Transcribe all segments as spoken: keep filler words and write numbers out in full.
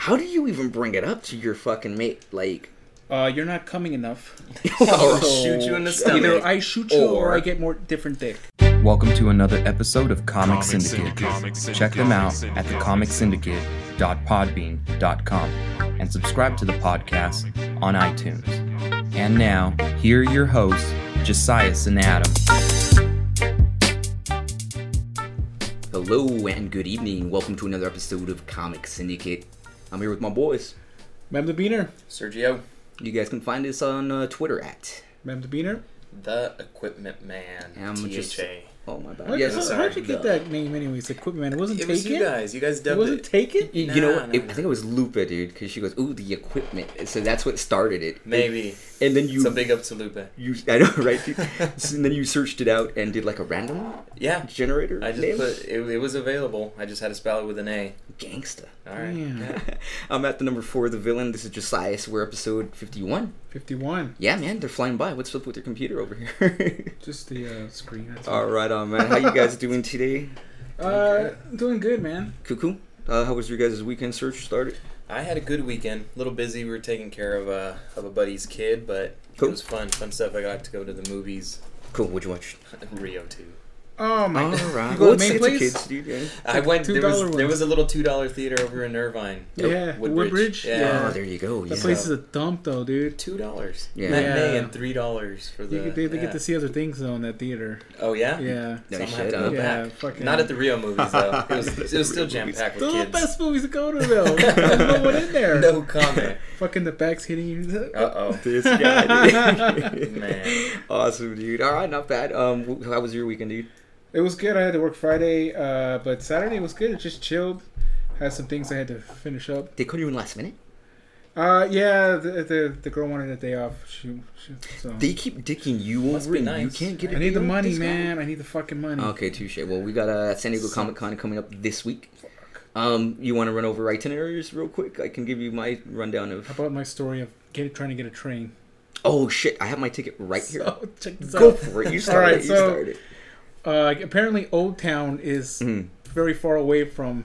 How do you even bring it up to your fucking mate? Like, Uh, you're not coming enough. I'll shoot you in the stomach. Either I shoot you or, Or- I get more different dick. Welcome to another episode of Comic, Comic Syndicate. Syndicate. Comic Syndicate. Check them out Comic at the Syndicate. comic syndicate dot podbean dot com and subscribe to the podcast on iTunes. And now, here are your hosts, Josias and Adam. hello and good evening. Welcome to another episode of Comic Syndicate. I'm here with my boys. Mem the Beaner. Sergio, You guys can find us on uh, Twitter at. Mem the Beaner. the Equipment Man. I'm T just- H A. Oh my bad. How, Yes, how, sorry. how'd you get the- that name anyways? Equipment Man. It wasn't It was taken? you guys. You guys It dubbed wasn't it. taken? You, you know Nah, what? nah, It- I nah. think it was Lupa, dude, because she goes, "Ooh, the equipment." So that's what started it. Maybe. And then you, So big up to Lupe. you, I know, right? dude? So- and then you searched it out and did like a random Yeah. generator. I just name? put it, it was available. I just had to spell it with an A. Gangsta. All right. Yeah. I'm at the number four, the villain. This is Josias. We're episode fifty-one. fifty-one. Yeah, man, they're flying by. What's up with your computer over here? Just the uh, screen. That's All right, on man. How you guys doing today? Uh, doing good, man. Cuckoo. Uh, how was your guys' weekend search started? I had a good weekend. A little busy. We were taking care of a of a buddy's kid, but Cool. it was fun. Fun stuff. I got to go to the movies. Cool. What'd you watch? Rio two. Oh my All god. right. You go Well, to it's, the main it's a place? kids, dude. Yeah. I went. two There was dollar there ones. was a little two dollar theater over in Irvine. Yeah, Woodbridge. Woodbridge. Yeah. Yeah. Oh, there you go. That Yeah. place is a dump, though, dude. Two dollars. Yeah. Matinee Yeah. and three dollars for the. You get, they, they yeah. get to see other things though in that theater. Oh yeah. Yeah. No So I'm gonna have shit, to huh? go Yeah, back. fucking- Not at the Rio movies though. It was, it was still jam packed with Still the kids. best movies to go to though. There's no one in there. No comment. Fucking the back's hitting you. Uh oh. This guy, dude. Man. Awesome, dude. All right, not bad. Um, wh- how was your weekend, dude? It was good. I had to work Friday, uh, but Saturday was good. It just chilled. Had some things I had to finish up. They called you in last minute. Uh, yeah, the the, the girl wanted a day off. She, she so. They keep dicking you Must over, be and nice. you can't get. I a need day the off, money, this guy? man. I need the fucking money. Okay, touche. Well, we got uh, San Diego So- Comic Con coming up this week. Um, you want to run over itineraries real quick? I can give you my rundown How of. about my story of get, trying to get a train? Oh shit! I have my ticket right here. So, check this Go out. for it. You All started. right, it. You so- started. Uh, apparently, Old Town is Mhm. very far away from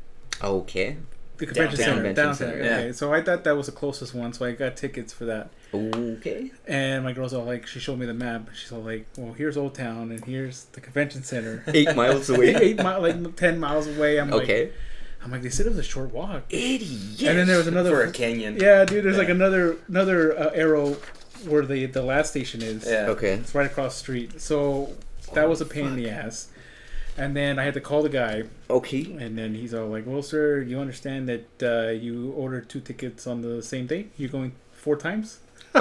Okay. the convention Downtown. center. Convention Downtown. center, Okay, yeah. so I thought that was the closest one, so I got tickets for that. Okay. And my girl's all like, she showed me the map. She's all like, well, here's Old Town, and here's the convention center. Eight miles away. Eight mile, like ten miles away. I'm like, Okay. I'm like, they said it was a short walk. Idiot. And then there was another For a canyon. Yeah, dude. There's like Yeah. another another uh, arrow where the the last station is. Yeah. Okay. It's right across the street. So that was a pain in the ass. And then I had to call the guy, Okay. and then he's all like, "Well, sir, you understand that uh, you ordered two tickets on the same day? You're going four times?" So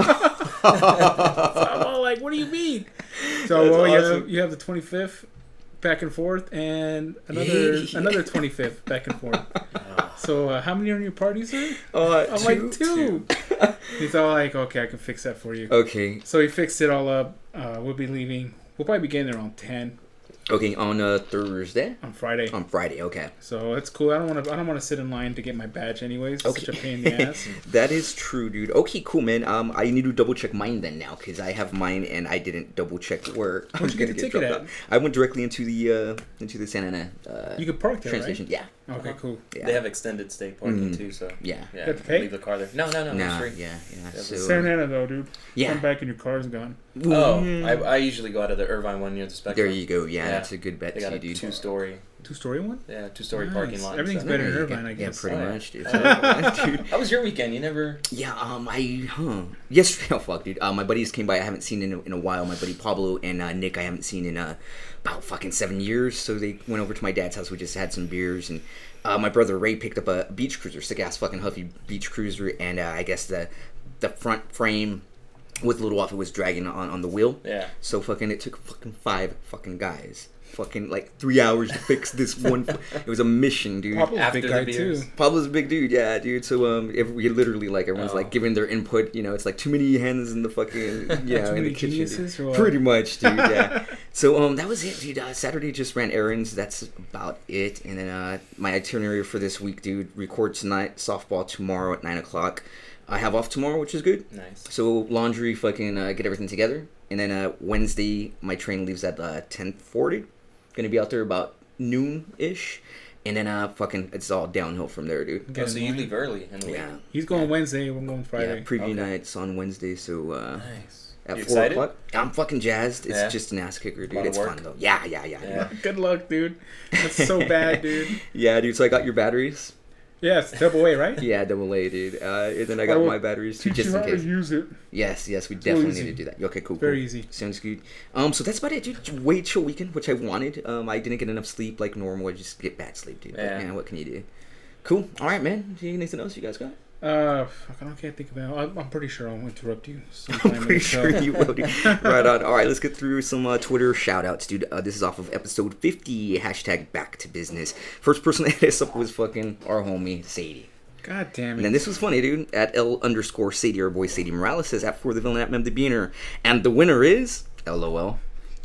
I'm all like, "What do you mean?" So That's well, you awesome. have, you have the twenty-fifth back and forth, and another another twenty-fifth back and forth. Oh. So uh, how many are in your party, sir? Uh, I'm like two. He's all like, "Okay, I can fix that for you." Okay. So he fixed it all up. Uh, we'll be leaving. We'll probably be getting there around ten Okay. On uh, Thursday. on Friday. On Friday. Okay. So that's cool. I don't want to. I don't want to sit in line to get my badge anyways. It's Okay. such a pain in the ass. That is true, dude. Okay, cool, man. Um, I need to double check mine then now because I have mine and I didn't double check where I'm Where'd you get gonna the get ticket dropped at? off. I went directly into the uh into the Santa Ana uh, You could park there, train right? station. Yeah, Okay, cool. yeah, They have extended state parking Mhm. too, so yeah. yeah, You have to pay? leave the car there. No, no, no, No, it's free. yeah, yeah. Yeah, So Santa Ana though, dude. yeah. Come back and your car's gone. Oh, Mm. I, I usually go out of the Irvine one near the Spectrum. There you go. Yeah, Yeah. that's a good bet They got too, a dude. two story, Two story one. yeah, two story Nice. parking lot. and Everything's stuff. better in There you Irvine, go. I Yeah, guess. pretty Oh, yeah. much, dude. Oh. So, dude. How was your weekend? You never. Yeah, um, I, huh. Yesterday, oh, fuck, dude. Uh, my buddies came by. I haven't seen in a, in a while. My buddy Pablo and uh, Nick, I haven't seen in uh, about fucking seven years. So they went over to my dad's house. We just had some beers. And uh, my brother Ray picked up a beach cruiser, sick ass fucking Huffy beach cruiser. And uh, I guess the the front frame with a little off, it was dragging on, on the wheel. Yeah. So fucking, it took fucking five fucking guys. Fucking like three hours to fix this one. It was a mission, dude. Pablo's a After big the guy beers. too. Pablo's a big dude, yeah, dude. So um, every, we literally like everyone's Oh. like giving their input. You know, it's like too many hands in the fucking, you know, Too in many the kitchen. geniuses, dude. or what? Pretty much, dude. Yeah. So um, that was it, dude. Uh, Saturday just ran errands. That's about it. And then uh, my itinerary for this week, dude. Record tonight, softball tomorrow at nine o'clock. I have off tomorrow, which is good. Nice. So laundry, fucking uh, get everything together, and then uh, Wednesday my train leaves at uh, ten forty. Gonna be out there about noon ish, And then uh, fucking, it's all downhill from there, dude. Oh, Get so in you line. leave early in the week. Yeah. He's going Wednesday. We're going Friday. Yeah, preview Okay. nights on Wednesday, so uh, Nice. at You four excited? o'clock. I'm fucking jazzed. It's Yeah. just an ass kicker, Lot dude. of It's work? fun though. Yeah, yeah, yeah, Yeah. dude. Good luck, dude. That's so bad, dude. Yeah, dude. So I got your batteries. Yes, double A, right? Yeah, double A, dude. Uh, and then I got I will my batteries too, Teach just you in how case. to use it. Yes, yes, we real definitely easy. need to do that. Okay, cool. Very cool. easy. Sounds good. Um, so that's about it, dude. Way chill weekend, which I wanted. Um, I didn't get enough sleep like normal. I just get bad sleep, dude. But, Yeah. man, what can you do? Cool. All right, man. Anything else you guys got? Uh, fuck, I don't can't think about it. I'm, I'm pretty sure I'll interrupt you sometime I'm in pretty the show. sure you will, dude. Right on. All right, let's get through some uh, Twitter shout-outs, dude. Uh, this is off of episode fifty, hashtag back to business. First person that hit us up was fucking our homie, Sadie. God damn And it. then this was funny, dude. At L underscore Sadie, our boy Sadie Morales says, at For the Villain at Mem the Beaner. And the winner is, LOL.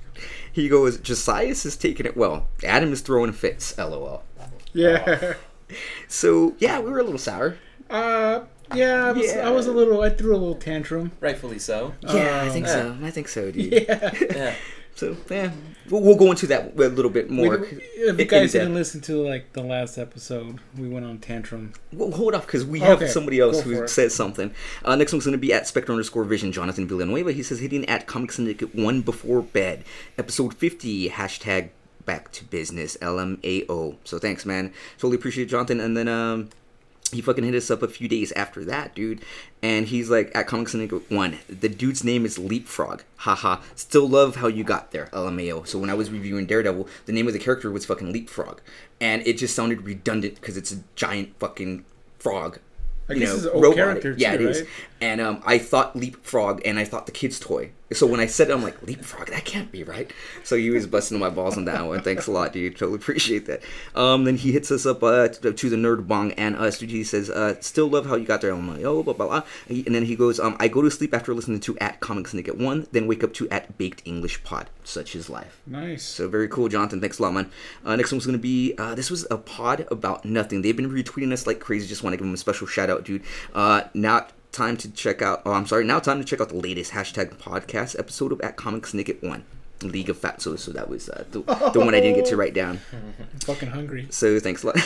He goes, Josias is taking it well. Adam is throwing fits, LOL. Yeah. So, yeah, we were a little sour. Uh, yeah, I was, Yeah. I was a little, I threw a little tantrum. Rightfully so. Yeah, I think yeah. so. I think so, dude. Yeah. Yeah. So, yeah. We'll, we'll go into that a little bit more. We- if you in guys depth. didn't listen to, like, the last episode, we went on tantrum. Well, hold off, because we have Okay, somebody else go for who it. says something. Uh, next one's going to be at Spectre underscore Vision, Jonathan Villanueva. He says, hitting at Comic Syndicate one before bed. Episode fifty, hashtag back to business, L M A O. So thanks, man. Totally appreciate it, Jonathan. And then, um... he fucking hit us up a few days after that, dude. And he's like, at Comic Syndicate one, the dude's name is Leapfrog. Haha. Still love how you got there, L M A O. So when I was reviewing Daredevil, the name of the character was fucking Leapfrog. And it just sounded redundant because it's a giant fucking frog. I You guess know, it's an old robot. character, Yeah, too, it is. right? And um, I thought Leapfrog, and I thought the kid's toy. So when I said it, I'm like, Leapfrog, that can't be right. So he was busting my balls on that one. Thanks a lot, dude. Totally appreciate that. Um, then he hits us up uh, to, to the Nerd Bong and us, dude. He says, uh, still love how you got there. I'm like, oh, blah, blah, blah. And then he goes, um, I go to sleep after listening to at Comic Syndicate one, then wake up to at Baked English Pod. Such is life. Nice. So very cool, Jonathan. Thanks a lot, man. Uh, next one's going to be, uh, this was a pod about nothing. They've been retweeting us like crazy. Just want to give them a special shout out, dude. Uh, not time to check out, oh, I'm sorry, now time to check out the latest hashtag podcast episode of At Comic Syndicate one, League of Fatsos. So that was uh, the, the one I didn't get to write down. I'm fucking hungry. So thanks a lot.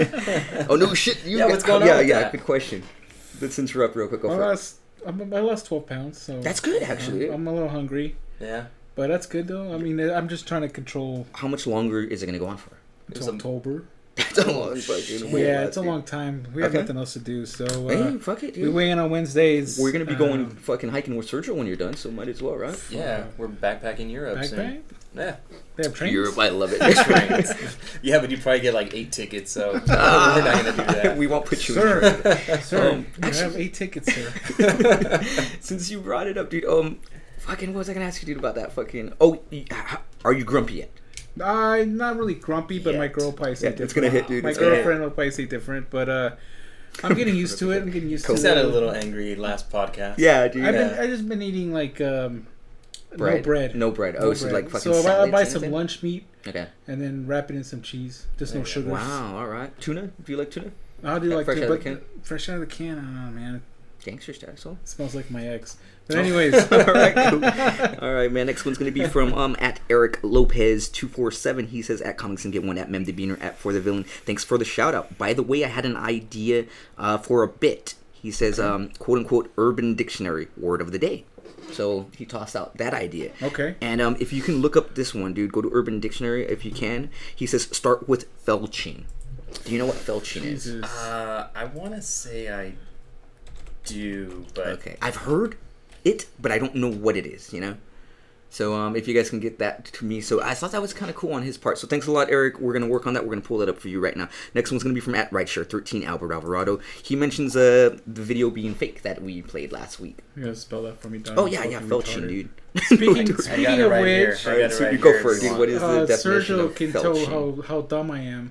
Oh, no shit. You Yeah, got- what's going on Yeah, with yeah, that? good question. Let's interrupt real quick. Go I for it. lost, I'm, I lost twelve pounds, so That's good, actually. I'm, I'm a little hungry, Yeah. but that's good though. I mean, I'm just trying to control How much longer is it going to go on for? It was until a- October. That's a long fucking shit. wait, Yeah, last it's a week. long time. We have Okay. nothing else to do, so uh, Hey, fuck it, we dude. weigh in on Wednesdays. We're gonna be going um, fucking hiking with Sergio when you're done, so might as well, right? Yeah. We're backpacking Europe backpack. soon. Yeah. They have trains. Europe, I love it. Trains. Yeah, but you probably get like eight tickets, so we're not gonna do that. We won't put you in. Sir, sir, Um, you have eight tickets, sir. Since you brought it up, dude. Um, fucking, what was I gonna ask you, dude, about that fucking? Oh, y- h- are you grumpy yet? I'm not really grumpy, but my Yet. girl probably say Yeah, different. it's gonna hit, dude. My It's gonna hit. girlfriend will probably say different, but uh, I'm getting used to it. I'm getting used You to sounded it. a little angry last podcast. Yeah, dude. I've Yeah. been, I just been eating like um, bread. no bread. No bread. Oh, No so bread. like fucking. So I'll, I'll salads buy and some everything? lunch meat Okay. and then wrap it in some cheese. Just no There you sugars. Wow. All right. Tuna. Do you like tuna? I'll do like Fresh two, out of but the can? fresh out of the can. I don't know, man. Gangster style. So. It smells like my ex. But Oh. anyways, All right, cool. All right, man. Next one's gonna be from um at Eric Lopez two four seven. He says at Comics and Get One at Mem the Beaner at For the Villain. Thanks for the shout out. By the way, I had an idea uh, for a bit. He says um quote unquote Urban Dictionary word of the day. So he tossed out that idea. okay. And um if you can look up this one, dude, go to Urban Dictionary if you can. He says start with felching. Do you know what felching is? Jesus. Uh, I want to say I do, but Okay, I've heard it, but I don't know what it is, you know? So um, if you guys can get that to me. So I thought that was kind of cool on his part. So thanks a lot, Eric. We're going to work on that. We're going to pull that up for you right now. Next one's going to be from at Rideshare thirteen, Albert Alvarado. He mentions uh, the video being fake that we played last week. You gotta spell that for me, Don. Oh, I'm yeah, yeah, fucking felching, retarded. dude. Speaking, I got speaking it of right here. which, I All right, got it so right you go here for if it, you dude. want. What is the uh, definition Sergio of can tell felching? how, how dumb I am.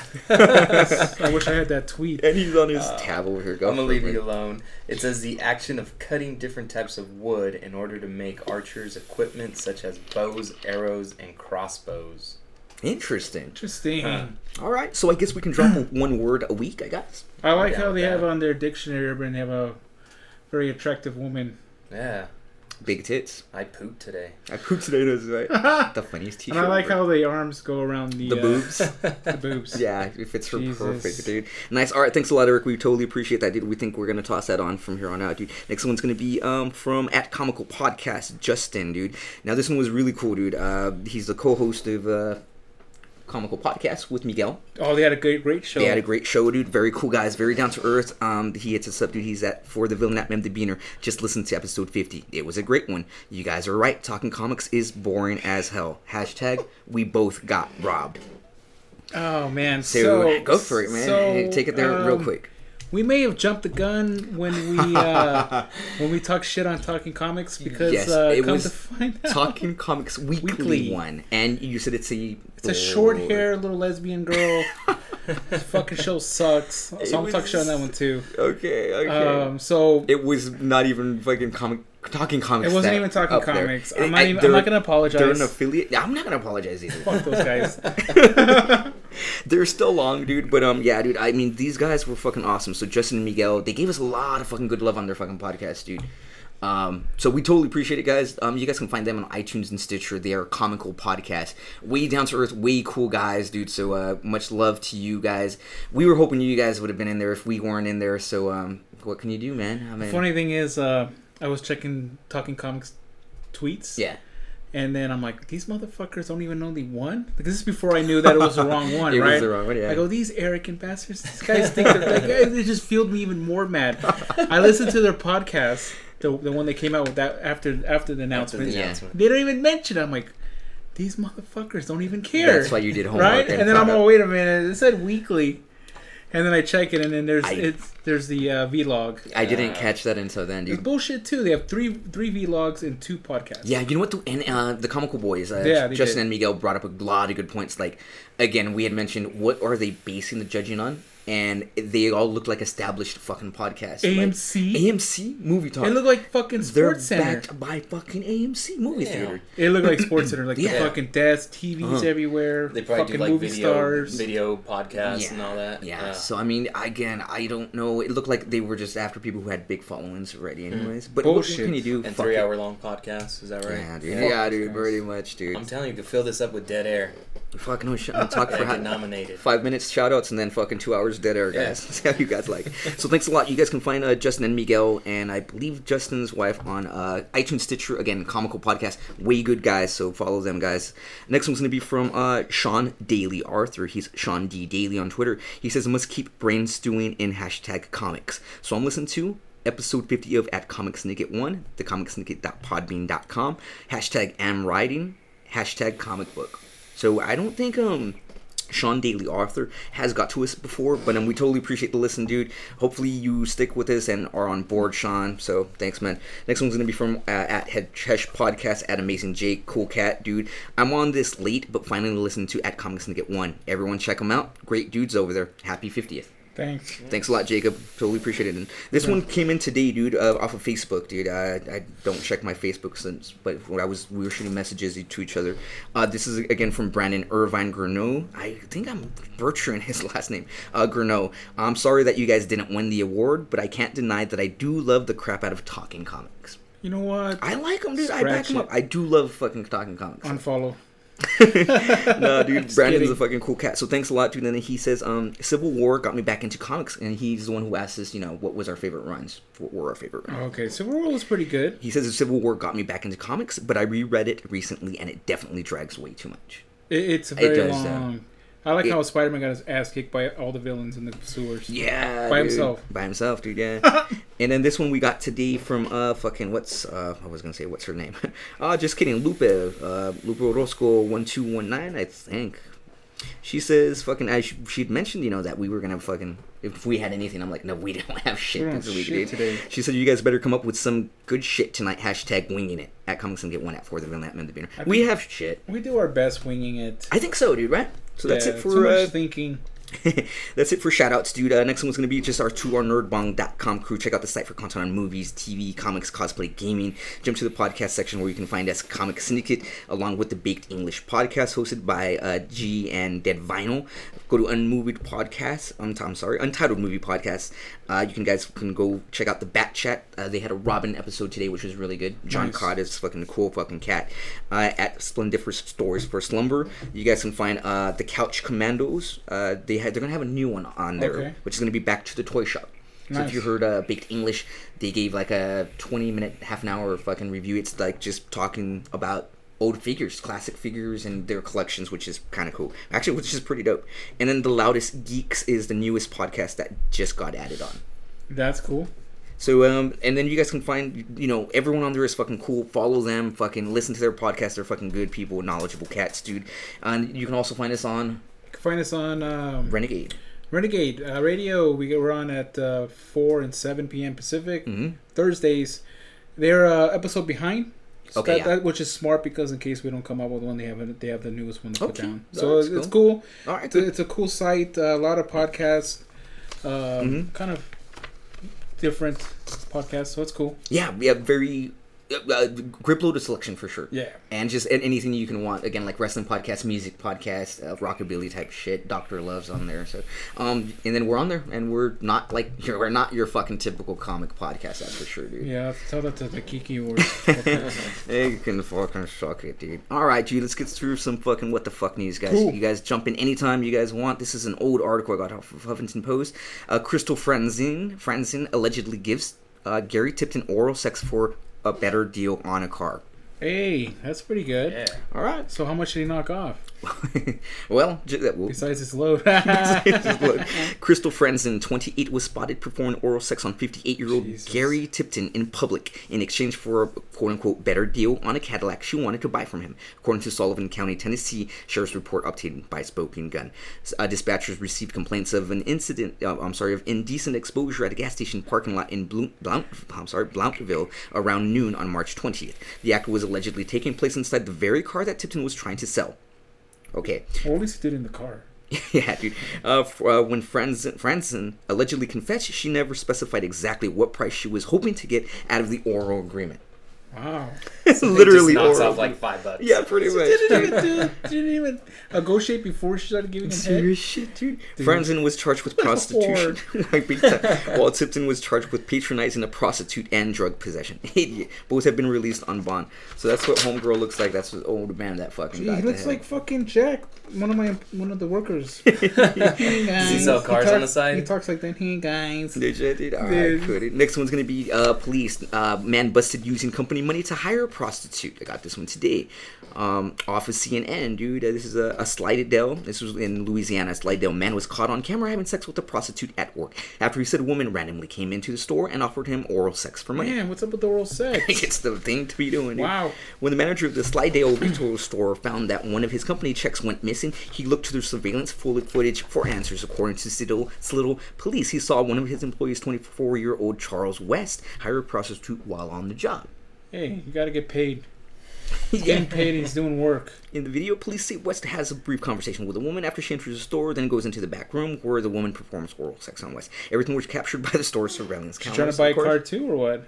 I wish I had that tweet. And he's on his Uh, tab over here. Go I'm gonna for it, leave you man. alone. It says the action of cutting different types of wood in order to make archers' equipment such as bows, arrows, and crossbows. Interesting. Interesting. Huh. All right, so I guess we can drop one word a week, I guess. I like Yeah, how they yeah. have on their dictionary, urban, they have a very attractive woman. Yeah. Big tits. I pooped today. I pooped today. That's right. The funniest t-shirt. And I like ever. how the arms go around the, The uh, boobs. the boobs. Yeah, it fits her Jesus. perfect, dude. Nice. All right, thanks a lot, Eric. We totally appreciate that, dude. We think we're gonna toss that on from here on out, dude. Next one's gonna be um from at Comical Podcast, Justin, dude. Now this one was really cool, dude. Uh, he's the co-host of uh, Comical Podcast with Miguel. Oh, they had a great, great show. They had a great show, dude. Very cool guys. Very down to earth. Um, he hits us up, dude. He's at For the Villain at Mem the Beaner. Just listen to episode fifty. It was a great one. You guys are right. Talking comics is boring as hell. Hashtag we both got robbed. Oh man, So, so go for it, man. so, Hey, take it there real um, quick. We may have jumped the gun when we uh, when we talk shit on Talking Comics because Yes, uh, it come was to find out, Talking Comics Weekly, Weekly. one, and you said it's a it's a short hair little lesbian girl. This fucking show sucks. So It I'm talking was- shit on that one too. Okay, okay. Um, so it was not even fucking comic. Talking Comics. it wasn't that even Talking up there. Comics. I'm not, I- even, I'm they're- not gonna apologize. They're an affiliate. I'm not gonna apologize either. Fuck those guys. They're still long, dude. But um, yeah, dude. I mean, these guys were fucking awesome. So Justin and Miguel, they gave us a lot of fucking good love on their fucking podcast, dude. Um, so we totally appreciate it, guys. Um, you guys can find them on iTunes and Stitcher. They are a comical podcast, way down to earth, way cool guys, dude. So uh, much love to you guys. We were hoping you guys would have been in there if we weren't in there. So um, what can you do, man? I mean, Funny thing is, uh, I was checking Talking Comics tweets. yeah. And then I'm like, these motherfuckers don't even know the one? Like, this is before I knew that it was the wrong one, It was right? the wrong one, yeah. I go, these arrogant bastards. These guys think they're like, they just fueled me even more mad. I listened to their podcast, the the one that came out with that after after the announcement. the Yeah. announcement. They don't even mention it. I'm like, these motherfuckers don't even care. That's why you did homework. right? and And then I'm found all, out. wait a minute. It said weekly. And then I check it, and then there's I- it's there's the uh, vlog. I didn't Uh, catch that until then, It's dude. bullshit too. They have three three vlogs and two podcasts. Yeah, you know what? The, and uh, the Comical Boys, uh, Yeah, they Justin did. and Miguel brought up a lot of good points. Like, again, we had mentioned, what are they basing the judging on? And they all look like established fucking podcasts. A M Like, C. A M C movie talk. It looked like fucking They're Sports Center. backed by fucking A M C movie Yeah. theater. It looked like Sports Center, like Yeah. the fucking desks, T Vs Uh-huh. everywhere, They probably fucking do like movie video, stars. video podcasts Yeah. and all that. Yeah, so I mean, again, I don't know. It looked like they were just after people who had big followings already, anyways. But what Bullshit. can you do? And Fuck three it. hour long podcasts, is that right? Yeah, dude. Yeah. Yeah, dude. Fuck Pretty those much, dude. I'm telling you, you could fill this up with dead air. Fuck no shit. I'll talk I for get how, nominated. five minutes shout outs and then fucking two hours dead air, Yeah. guys. That's how you guys like. So thanks a lot. You guys can find uh, Justin and Miguel and I believe Justin's wife on uh, iTunes, Stitcher. Again, comical podcast. Way good guys. So follow them, guys. Next one's going to be from uh, Sean Daly Arthur. He's Sean D. Daly on Twitter. He says, I must keep brain stewing in hashtag comics. So I'm listening to episode fifty of At Comic Snicket one, the comic snicket dot podbean dot com, hashtag am writing, hashtag comic book. So I don't think um Sean Daly Arthur has got to us before, but um, we totally appreciate the listen, dude. Hopefully you stick with us and are on board, Sean. So thanks, man. Next one's gonna be from uh, at Hesh Podcast at Amazing Jake, cool cat, dude. I'm on this late, but finally listened to At Comics Snicket one. Everyone check them out. Great dudes over there. Happy fiftieth. Thanks. Thanks a lot, Jacob. Totally appreciate it. And this one came in today, dude, uh, off of Facebook, dude. Uh, I don't check my Facebook since, but when I was, we were shooting messages to each other. Uh, this is again from Brandon Irvine Gurneau. I think I'm butchering his last name. Uh, Gurneau. I'm sorry that you guys didn't win the award, but I can't deny that I do love the crap out of Talking Comics. You know what? I like them, dude. I back Scratch them it. up. I do love fucking Talking Comics. Unfollow. No, dude, Just Brandon's kidding. a fucking cool cat. So thanks a lot, dude. And then he says, um, Civil War got me back into comics, and he's the one who asked us, you know, what was our favorite runs? What were our favorite runs? Okay, Civil War was pretty good. He says Civil War got me back into comics, but I reread it recently, and it definitely drags way too much. It, it's a It very does, uh, long. I like it- how Spider-Man got his ass kicked by all the villains in the sewers. Yeah, By dude. himself. By himself, dude. Yeah. And then this one we got today from uh fucking what's uh I was gonna say what's her name? uh just kidding, Lupe. Uh, Lupe Orozco one two one nine, I think. She says fucking as she, she'd mentioned, you know, that we were gonna fucking if we had anything. I'm like, no, we don't have shit We don't this have week, shit dude. today. She said you guys better come up with some good shit tonight. Hashtag winging it at Comics and Get One at for the Villain at Men the Beaner. We have shit. We do our best winging it. I think so, dude. Right? So that's Yeah, it too for much uh, thinking. that's it for shoutouts, dude. Uh, next one's going to be just our to our nerdbong dot com crew. Check out the site for content on movies, T V, comics, cosplay, gaming. Jump to the podcast section where you can find us Comic Syndicate, along with the Baked English podcast hosted by uh, G and Dead Vinyl. Go to Unmoved Podcast. I'm, I'm sorry, Untitled Movie Podcast. Uh, you can guys can go check out the Bat Chat. Uh, they had a Robin episode today, which was really good. John Nice. Cott is fucking cool fucking cat. Uh, at Splendiferous Stories for Slumber, you guys can find uh, the Couch Commandos. Uh, they had they're gonna have a new one on there, Okay. which is gonna be Back to the Toy Shop. So Nice. if you heard uh, Baked English, they gave like a twenty minute, half an hour fucking review. It's like just talking about old figures, classic figures, and their collections, which is kind of cool. Actually, which is pretty dope. And then The Loudest Geeks is the newest podcast that just got added on. That's cool. So, um, and then you guys can find, you know, everyone on there is fucking cool. Follow them, fucking listen to their podcast. They're fucking good people, knowledgeable cats, dude. And you can also find us on You can find us on um, Renegade. Renegade uh, Radio. We we're on at uh, four and seven p.m. Pacific. Mm-hmm. Thursdays. They're uh, episode behind. So Okay, that, yeah. that, which is smart because in case we don't come up with one, they have a, they have the newest one to put Okay, down. that's So it's, it's cool. All right, It's a, it's a cool site. Uh, a lot of podcasts. Um, Mhm. Kind of different podcasts. So it's cool. yeah, we have very uh, uh, grip loaded selection for sure. Yeah. And just an- anything you can want. Again, like wrestling podcast, music podcast, uh, rockabilly type shit. Doctor Love's on there. So, um, and then we're on there, and we're not like you're, we're not your fucking typical comic podcast. That's for sure, dude. Yeah. Tell that to the Kiki or. Hey, you can fucking suck it, dude. All right, dude. Let's get through some fucking what the fuck news, guys. Cool. You guys jump in anytime you guys want. This is an old article I got off of Huffington Post. Uh, Crystal Franzen, Franzen allegedly gives uh, Gary Tipton oral sex for a better deal on a car. Hey, that's pretty good. Yeah. All right. So how much did he knock off well, j- that will. besides his load? Crystal Franzen, twenty-eight, was spotted performing oral sex on fifty-eight-year-old Jesus. Gary Tipton in public in exchange for a quote-unquote better deal on a Cadillac she wanted to buy from him, according to Sullivan County, Tennessee Sheriff's Report obtained by Spokane Gun. Uh, dispatchers received complaints of an incident, uh, I'm sorry, of indecent exposure at a gas station parking lot in Bloom, Blount, I'm sorry, Blountville around noon on March twentieth. The act was allegedly taking place inside the very car that Tipton was trying to sell. Okay. Well, at least he did in the car. Yeah, dude. Uh, f- uh, when Franzen, Franzen allegedly confessed, she never specified exactly what price she was hoping to get out of the oral agreement. Wow. Literally It just knocks oral. off like five bucks. Yeah, pretty much. didn't even do, didn't even negotiate before she started giving him head. Serious shit, dude. Dude. Franzen was charged with prostitution, like big time, while Tipton was charged with patronizing a prostitute and drug possession. Idiot. Both have been released on bond. So that's what homegirl looks like. That's what old man that fucking Gee, got he the looks head. like fucking Jack, one of my one of the workers. Hey, Does he guys. sell cars talks, on the side? He talks like that. Hey guys. Legit, dude. All right, Dude. cool. Next one's gonna be uh, police. Uh, man busted using company money to hire a prostitute. I got this one today. Um, off of C N N, dude. Uh, this is a, a Slidell. This was in Louisiana. A Slidell man was caught on camera having sex with a prostitute at work after he said a woman randomly came into the store and offered him oral sex for money. Man, what's up with the oral sex? It's the thing to be doing, dude. Wow. When the manager of the Slidell retail store found that one of his company checks went missing, he looked to the surveillance footage for answers. According to Slidell, Slidell police, he saw one of his employees, twenty-four-year-old Charles West, hire a prostitute while on the job. Hey, you gotta get paid. He's getting paid and he's doing work. In the video, police say West has a brief conversation with a woman after she enters the store, then goes into the back room where the woman performs oral sex on West. Everything was captured by the store's surveillance She's cameras. trying to buy of a course. car too, or what?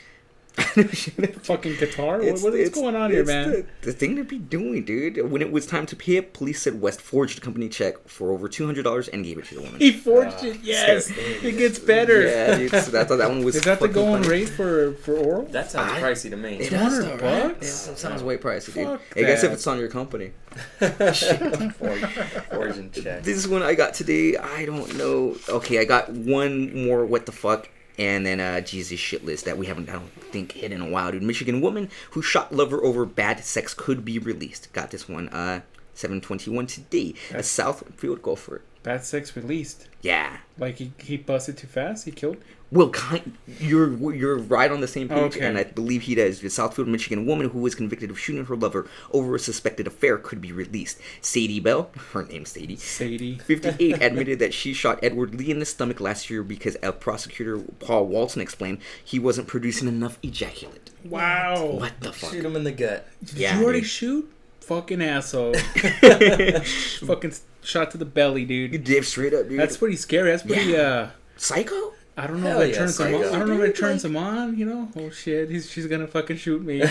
Fucking guitar? What, It's- what is it's- going on here, it's man? The, the thing to be doing, dude. When it was time to pay it, police said West forged a company check for over two hundred dollars and gave it to the woman. He forged Uh, it. Yes, so- it gets better. Yeah, dude. So I thought that one was. Is that the fucking going funny. rate for for oral? That sounds I- pricey to me. It two does, hundred though, right? bucks? Yeah, it sounds way pricey, dude. Fuck I guess if that. it's on your company. Forge- Origin check. This is one I got today. I don't know. Okay, I got one more. What the fuck? And then uh, Jesus shit list that we haven't, I don't think, hit in a while, dude. Michigan woman who shot lover over bad sex could be released. Got this one. Uh, seven twenty-one today. A Southfield Gopher. Bad sex released. Yeah. Like he, he busted too fast. He killed. Well, kind, you're you're right on the same page, Okay. and I believe he does. The Southfield, Michigan woman who was convicted of shooting her lover over a suspected affair could be released. Sadie Bell, her name's Sadie, Sadie. fifty-eight, admitted that she shot Edward Lee in the stomach last year because a prosecutor, Paul Walton, explained he wasn't producing enough ejaculate. Wow. What the fuck? Shoot him in the gut. Did Yeah, you already dude. shoot? Fucking asshole. Fucking shot to the belly, dude. You dip straight up, dude. That's pretty scary. That's pretty Yeah. uh Psycho? I don't know Hell if it yeah, turns him on. psycho. I don't know if it Dude, turns like- him on. You know, oh shit, he's she's gonna fucking shoot me.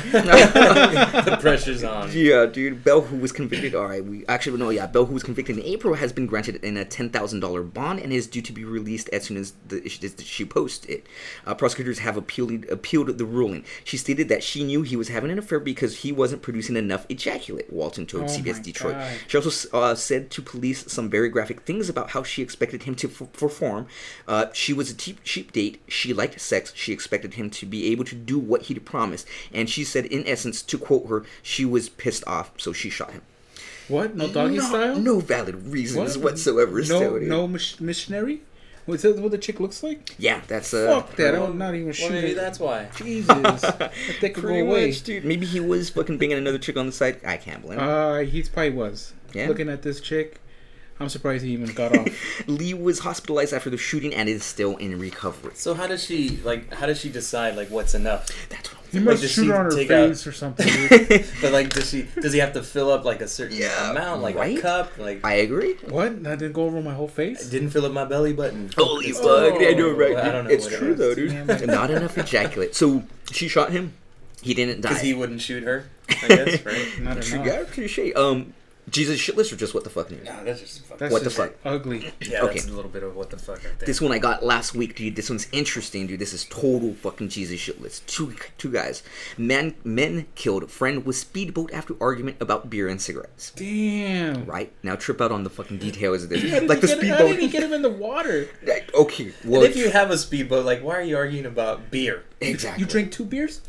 The pressure's on. Yeah, dude. Bell, who was convicted, all right, we actually no, yeah, Bell, who was convicted in April, has been granted in a ten thousand dollar bond and is due to be released as soon as the, she posts it. Uh, prosecutors have appealed appealed the ruling. She stated that she knew he was having an affair because he wasn't producing enough ejaculate. Walton told Oh C B S my Detroit. God. She also uh, said to police some very graphic things about how she expected him to f- perform. Uh, she was a cheap, cheap date. She liked sex. She expected him to be able to do what he'd promised. And she said, in essence, to quote her, she was pissed off, so she shot him. What? No doggy no, style? No valid reasons What? whatsoever. No, still, dude. no mis- missionary. What's that? What the chick looks like? Yeah, that's uh. Fuck that! I'm not even Well, shooting. maybe that's why. Jesus, that could go Pretty away. much, dude. Maybe he was fucking banging another chick on the side. I can't blame him. Uh, he probably was. Yeah. Looking at this chick, I'm surprised he even got off. Lee was hospitalized after the shooting and is still in recovery. So how does she like? How does she decide like what's enough? That's what I'm He Like, must does shoot she her on her take face or something. Dude. But like, does she? Does he have to fill up like a certain Yeah, amount, like right? a cup? Like, I agree. What? That didn't go over my whole I face. didn't fill up my belly button. Holy It's- fuck! I know, right? I don't know. It's what it true is. though, dude. Damn. Not enough ejaculate. So she shot him. He didn't die. Because he wouldn't shoot her, I guess, right? Not True, enough. yeah, cliche. Um, Jesus shitless or just what the fuck news? No, that's just fucking. That's What the just fuck? Ugly. Yeah, Okay. that's a little bit of what the fuck right there. This one I got last week, dude. This one's interesting, dude. This is total fucking Jesus shitless. Two two guys. Man, men killed friend with speedboat after argument about beer and cigarettes. Damn. Right? Now trip out on the fucking details of this. How did Like he the get, how did he speedboat. get him in the water? Okay, well, and if you have a speedboat, like, why are you arguing about beer? exactly. You drink two beers?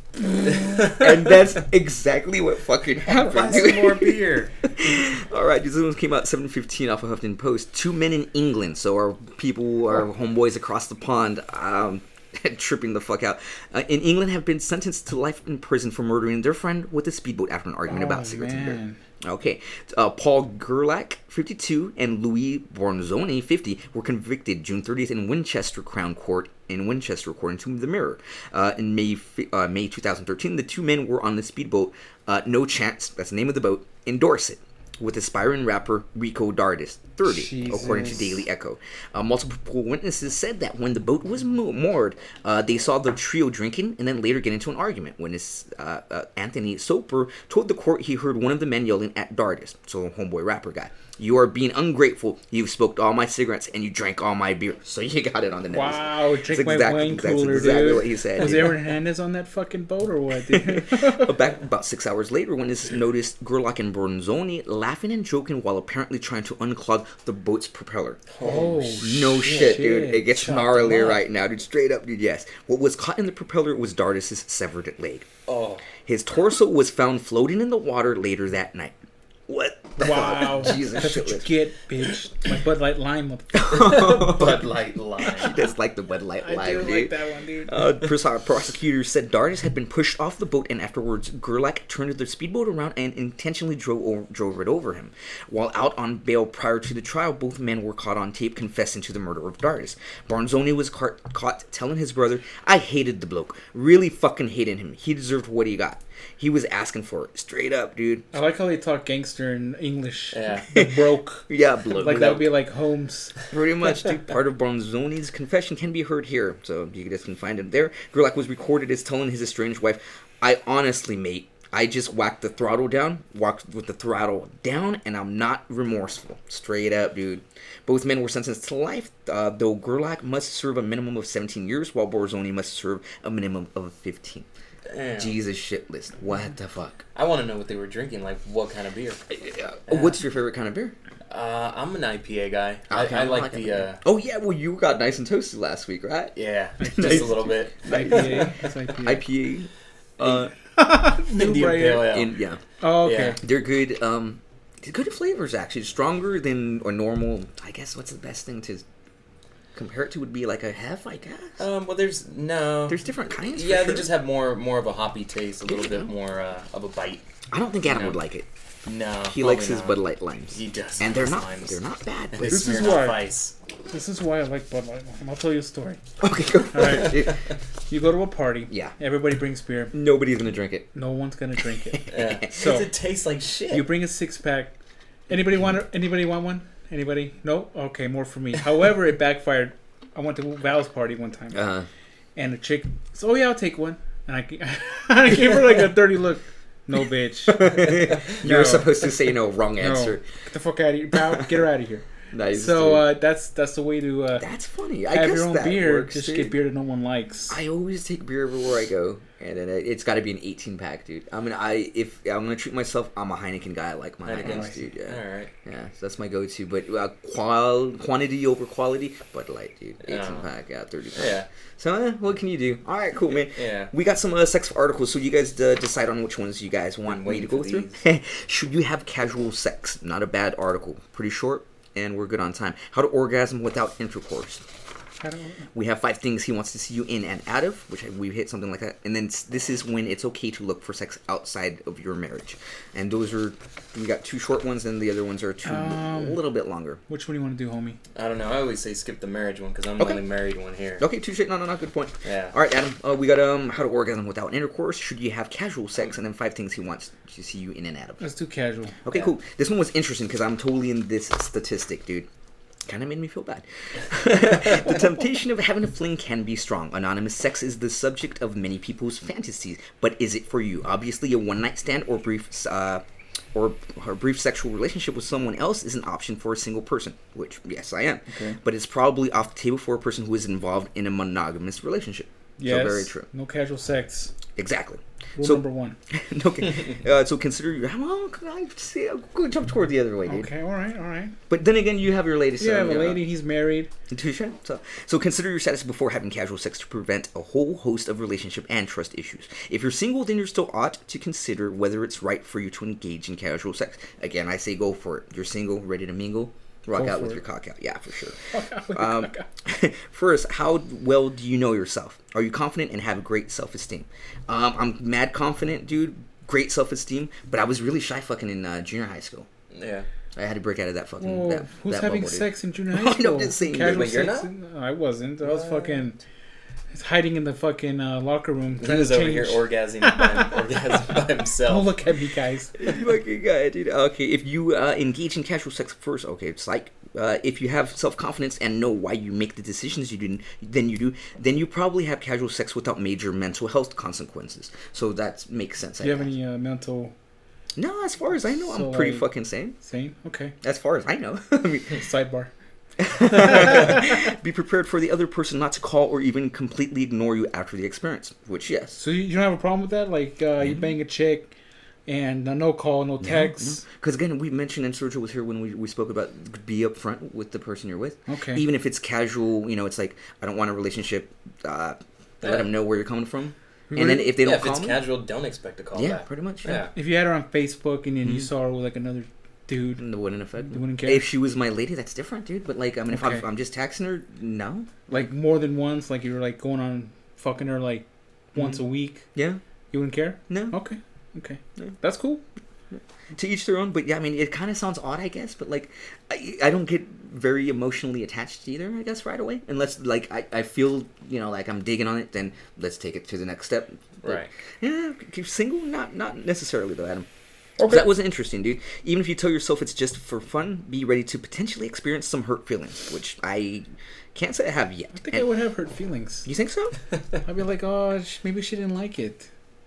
And that's exactly what fucking Buy happened. some more beer. All right, this one came out seven fifteen off of Huffington Post. Two men in England, so our people, our homeboys across the pond, um, tripping the fuck out. Uh, in England, have been sentenced to life in prison for murdering their friend with a speedboat after an argument Oh, about cigarettes and beer. man. Okay, uh, Paul Gerlach, fifty-two, and Louis Borzoni, fifty, were convicted June thirtieth in Winchester Crown Court in Winchester, according to the Mirror. Uh, in May fi- uh, May twenty thirteen, the two men were on the speedboat Uh, No Chance, that's the name of the boat, in Dorset, with aspiring rapper Rico Dardis, thirty, according to Jesus. Daily Echo. Uh, multiple witnesses said that when the boat was mo- moored, uh, they saw the trio drinking and then later get into an argument. Witness uh, uh, Anthony Soper told the court he heard one of the men yelling at Dardis, so homeboy rapper guy, "You are being ungrateful. You've smoked all my cigarettes and you drank all my beer." So you got it on the nose. Wow, drink That's my exactly- wine that's cooler, exactly dude. what he said, Was dude. Aaron Hernandez on that fucking boat or what, dude? Uh, Back about six hours later, when this noticed Gerlach and Bronzoni laughing and joking while apparently trying to unclog the boat's propeller. Oh, No shit, dude. shit. It gets Chopped gnarly him up. right now, dude. Straight up, dude. Yes. What was caught in the propeller was Dardis's severed leg. Oh, His torso was found floating in the water later that night. What? The Wow. fuck? Jesus, That's what you shitless. get, bitch. My Bud Light Lime, motherfucker. Bud Light Lime. That's like the Bud Light I Lime, do dude. like that one, dude. Uh, pros- prosecutors said Dardis had been pushed off the boat, and afterwards Gerlach turned the speedboat around and intentionally drove over, drove it over him. While out on bail prior to the trial, both men were caught on tape confessing to the murder of Dardis. Barzoni was ca- caught telling his brother, "I hated the bloke. Really fucking hated him. He deserved what he got. He was asking for it. Straight up, dude." I like how they talk gangster in English. Yeah. The broke. Yeah, bloke. Like that would be like Holmes. Pretty much, dude. Part of Bronzoni's confession can be heard here, so you guys can find it there. Gerlach was recorded as telling his estranged wife, "I honestly, mate, I just whacked the throttle down, walked with the throttle down, and I'm not remorseful." Straight up, dude. Both men were sentenced to life, uh, though Gerlach must serve a minimum of seventeen years, while Borzoni must serve a minimum of fifteen. Damn. Jesus shit list. What the fuck? I want to know what they were drinking. Like, what kind of beer? Uh, What's your favorite kind of beer? Uh, I'm an I P A guy. Okay, I, I like it. the. Uh, Oh yeah, well you got nice and toasted last week, right? yeah, just Nice. a little bit. I P A. That's I P A. I P A. Uh, New Indian Bright. Pale Ale. in, yeah. Oh, okay. Yeah. They're good. Um, they're good flavors actually. Stronger than or normal. I guess what's the best thing to compare it to would be like a hef. I guess Um, well, there's no. there's different kinds. for yeah, they sure. just have more more of a hoppy taste, a little Yeah. bit more uh, of a bite. I don't think Adam No. would like it. No, He likes probably his not. Bud Light limes. He does, and they're like not. limes. They're not bad. And But This this is is why- Ice. This is why I like Bud Light. I'll tell you a story. okay, go. All right. It- You go to a party. Yeah. Everybody brings beer. Nobody's gonna drink it. No one's gonna drink it. Yeah, So- because it tastes like shit. You bring a six pack. Anybody want? Anybody want one? Anybody? No. Okay, more for me. However, it backfired I went to Val's party one time, Uh, and the chick said, "Oh yeah, I'll take one." And I, I gave her like a dirty look. No, bitch. you were No. supposed to say no. Wrong No. answer. Get the fuck out of here, pal. Get her out of here. Nice. So dude. uh, that's that's the way to uh, That's funny. I have guess your own that beer. works, Just dude. get beer that no one likes. I always take beer everywhere I go, and then it- it's got to be an eighteen pack, dude. I mean, I if I'm gonna treat myself, I'm a Heineken guy. I like my Heineken. Heinekens, dude. Yeah, All right. yeah. So that's my go-to. But uh, qual quantity over quality, Bud Light, dude. eighteen Oh. pack, yeah, thirty pack. Yeah. So uh, what can you do? All right, cool, man. Yeah. We got some uh, sex articles, so you guys uh, decide on which ones you guys want Been me to waiting go for through. Should you have casual sex? Not a bad article. Pretty short, and we're good on time. How to orgasm without intercourse. I don't, We have five things he wants to see you in and out of, which we hit something like that. And then s- this is when it's okay to look for sex outside of your marriage. And those are, we got two short ones, and the other ones are two, Um, a little bit longer. which one do you want to do, homie? I don't know. I always say skip the marriage one because I'm Okay. the only married one here. Okay, two shit. No, no, no. Good point. Yeah. All right, Adam. Uh, we got um how to orgasm without intercourse. Should you have casual sex? And then five things he wants to see you in and out of. Let's do casual. Okay, Yeah. cool. This one was interesting because I'm totally in this statistic, dude. Kind of made me feel bad. The temptation of having a fling can be strong. Anonymous sex is the subject of many people's fantasies, but is it for you? Obviously, a one-night stand or brief, uh, or a brief sexual relationship with someone else is an option for a single person. Which, yes, I am. Okay. But it's probably off the table for a person who is involved in a monogamous relationship. Yes. So very true. No casual sex. Exactly. Rule So- number one. Okay. Uh, so consider your. Well, I see. I'm going to jump toward the other way, dude. Okay, all right, all right. But then again, you have your latest. You um, have a you know, lady, he's married. Touche. So, so consider your status before having casual sex to prevent a whole host of relationship and trust issues. If you're single, then you still ought to consider whether it's right for you to engage in casual sex. Again, I say go for it. You're single, ready to mingle, rock Go out for with it. your cock out. Yeah, for sure. Um, first, how well do you know yourself? Are you confident and have great self-esteem? Um, I'm mad confident, dude. Great self-esteem, but I was really shy fucking in uh, junior high school. Yeah. I had to break out of that fucking. Whoa, that, who's that having bubble, dude. sex in junior No, high no, school? I'm just saying, Casual Wait, you're sex? not? No, I wasn't. I was What? fucking hiding in the fucking uh, locker room. He trying was to over change. here orgasming by, orgasming by himself. Don't look at me, guys. You fucking guy, dude. Okay, if you uh, engage in casual sex first, okay, it's like uh, if you have self-confidence and know why you make the decisions you do, then you do, then you probably have casual sex without major mental health consequences. So that makes sense. Do you I have guess. any uh, mental No, as far as I know, So, I'm pretty like- fucking sane. sane? Okay. As far as I know. I mean, Sidebar. be prepared for the other person not to call or even completely ignore you after the experience. Which, yes. So you you don't have a problem with that? Like uh, you bang a chick and uh, no call, no text. Because again, we mentioned, and Sergio was here when we, we spoke about be upfront with the person you're with. Okay. Even if it's casual, you know, it's like I don't want a relationship. Uh, Yeah. Let them know where you're coming from, Really? and then if they don't Yeah, if call it's me, casual, don't expect a call yeah, back. pretty much. Yeah. If you had her on Facebook and then you Mhm. saw her with like another dude, It wouldn't affect you me. wouldn't care? If she was my lady, that's different, dude. But like, I mean, if Okay. I'm, I'm just texting her, no. like more than once, like you were like going on fucking her like once a week, Yeah, you wouldn't care? no. Okay. Okay. Yeah. That's cool. To each their own. But yeah, I mean, it kind of sounds odd, I guess. But like, I, I don't get very emotionally attached either, I guess, right away. Unless like I, I feel, you know, like I'm digging on it, then let's take it to the next step. But, Right. Yeah, keep single, not not necessarily though, Adam. So that was interesting, dude. Even if you tell yourself it's just for fun, be ready to potentially experience some hurt feelings, which I can't say I have yet. I think And- I would have hurt feelings. You think so? I'd be like, oh, sh- maybe she didn't like it.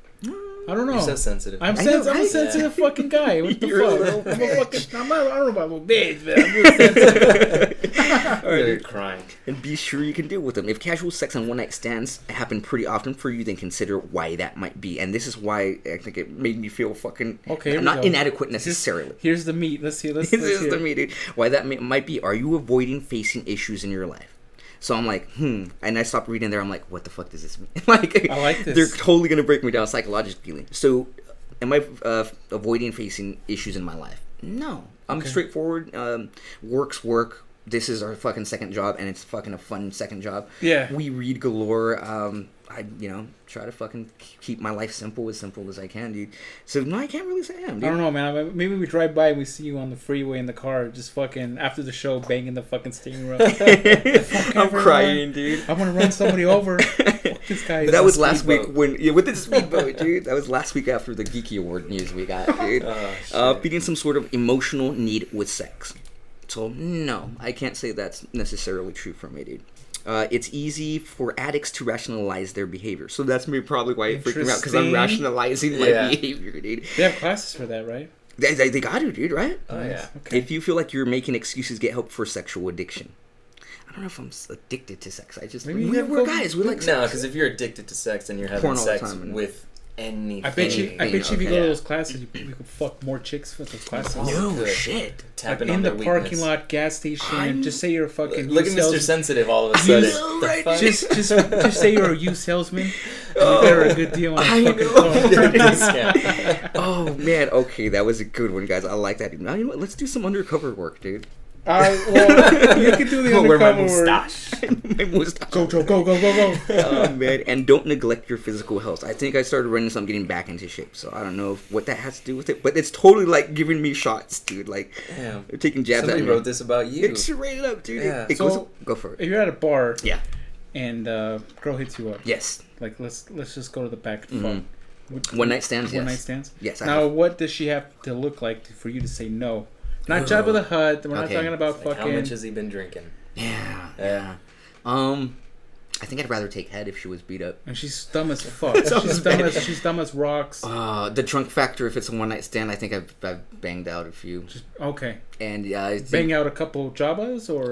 I don't know. You're so sensitive. I'm, I sens- know, I'm a right? sensitive fucking guy. What the You're a fuck? little I'm a fucking. I'm not, I don't know about a little bitch, but I'm just sensitive. All right, You're dude. crying. And be sure you can deal with them. If casual sex and one night stands happen pretty often for you, then consider why that might be. And this is why I think it made me feel fucking Okay, here we not go. inadequate necessarily. Here's the meat. Let's see. Let's. This let's is hear the it. meaning. Why that may, might be. Are you avoiding facing issues in your life? So I'm like, hmm. And I stopped reading there. I'm like, what the fuck does this mean? like, I like this. They're totally going to break me down psychologically. So am I uh, avoiding facing issues in my life? No. I'm Okay. straightforward. Um, work's work. This is our fucking second job, and it's fucking a fun second job. Yeah. We read galore. Um, I, you know, try to fucking keep my life simple, as simple as I can, dude. So, no, I can't really say I am, dude. I don't know, man. Maybe we drive by and we see you on the freeway in the car, just fucking after the show, banging the fucking steering wheel. I'm everyone. crying, dude. I want to run somebody over. Fuck this guy. But that was a last week speedboat. when yeah, with the speedboat, dude. That was last week after the Geeky Award news we got, dude. Oh, shit. Uh, feeding some sort of emotional need with sex. So no, I can't say that's necessarily true for me, dude. Uh, it's easy for addicts to rationalize their behavior. So that's maybe probably why it freaked me out, because I'm Interesting. rationalizing my Yeah. behavior, dude. They have classes for that, right? They, they, they got to, dude, right? Oh yeah. Okay. If you feel like you're making excuses, get help for sexual addiction. I don't know if I'm s- addicted to sex. I just Maybe you we're, have we're go- guys. We like sex. No, because if you're addicted to sex, then you're having Porn all the sex time, and- with anything. I bet you. I Anything, bet you if you okay. go to those classes, you, you could fuck more chicks with those classes. Oh, No good. shit. Like Tapping in on the their parking weakness. lot, gas station. I'm- Just say you're a fucking. Look at used Mister sales- Sensitive all of a You sudden. know, The right? fuck? Just, just, just say you're a used salesman. And you better a good deal on a I fucking know. car. Discount. Oh man, okay, that was a good one, guys. I like that. Now you know what? Let's do some undercover work, dude. Uh, well, you can do the I'll wear my undercover work. mustache. My mustache. Go, Joe, go, go, go, go. Oh man, and don't neglect your physical health. I think I started running, so I'm getting back into shape. So I don't know if, what that has to do with it, but it's totally like giving me shots, dude. Like Damn. they're taking jabs Somebody at me. wrote this about you. It's straight up, dude. Yeah. It, it So- goes. Go for it. If you're at a bar Yeah. and uh, girl hits you up, Yes. like let's let's just go to the back. Mhm. Fuck. Would- One night stands. One Yes. night stands. Yes. I Now, have. what does she have to look like for you to say no? Not Oh. Jabba the Hutt. We're not Okay. talking about Like, fucking. how much has he been drinking? Yeah. Yeah. Yeah. Um, I think I'd rather take head if she was beat up. And she's dumb as fuck. Sounds she's dumb bad. as she's dumb as rocks. Uh, the drunk factor. If it's a one night stand, I think I've, I've banged out a few. Just okay. And yeah, I think, Bang out a couple Jabbas or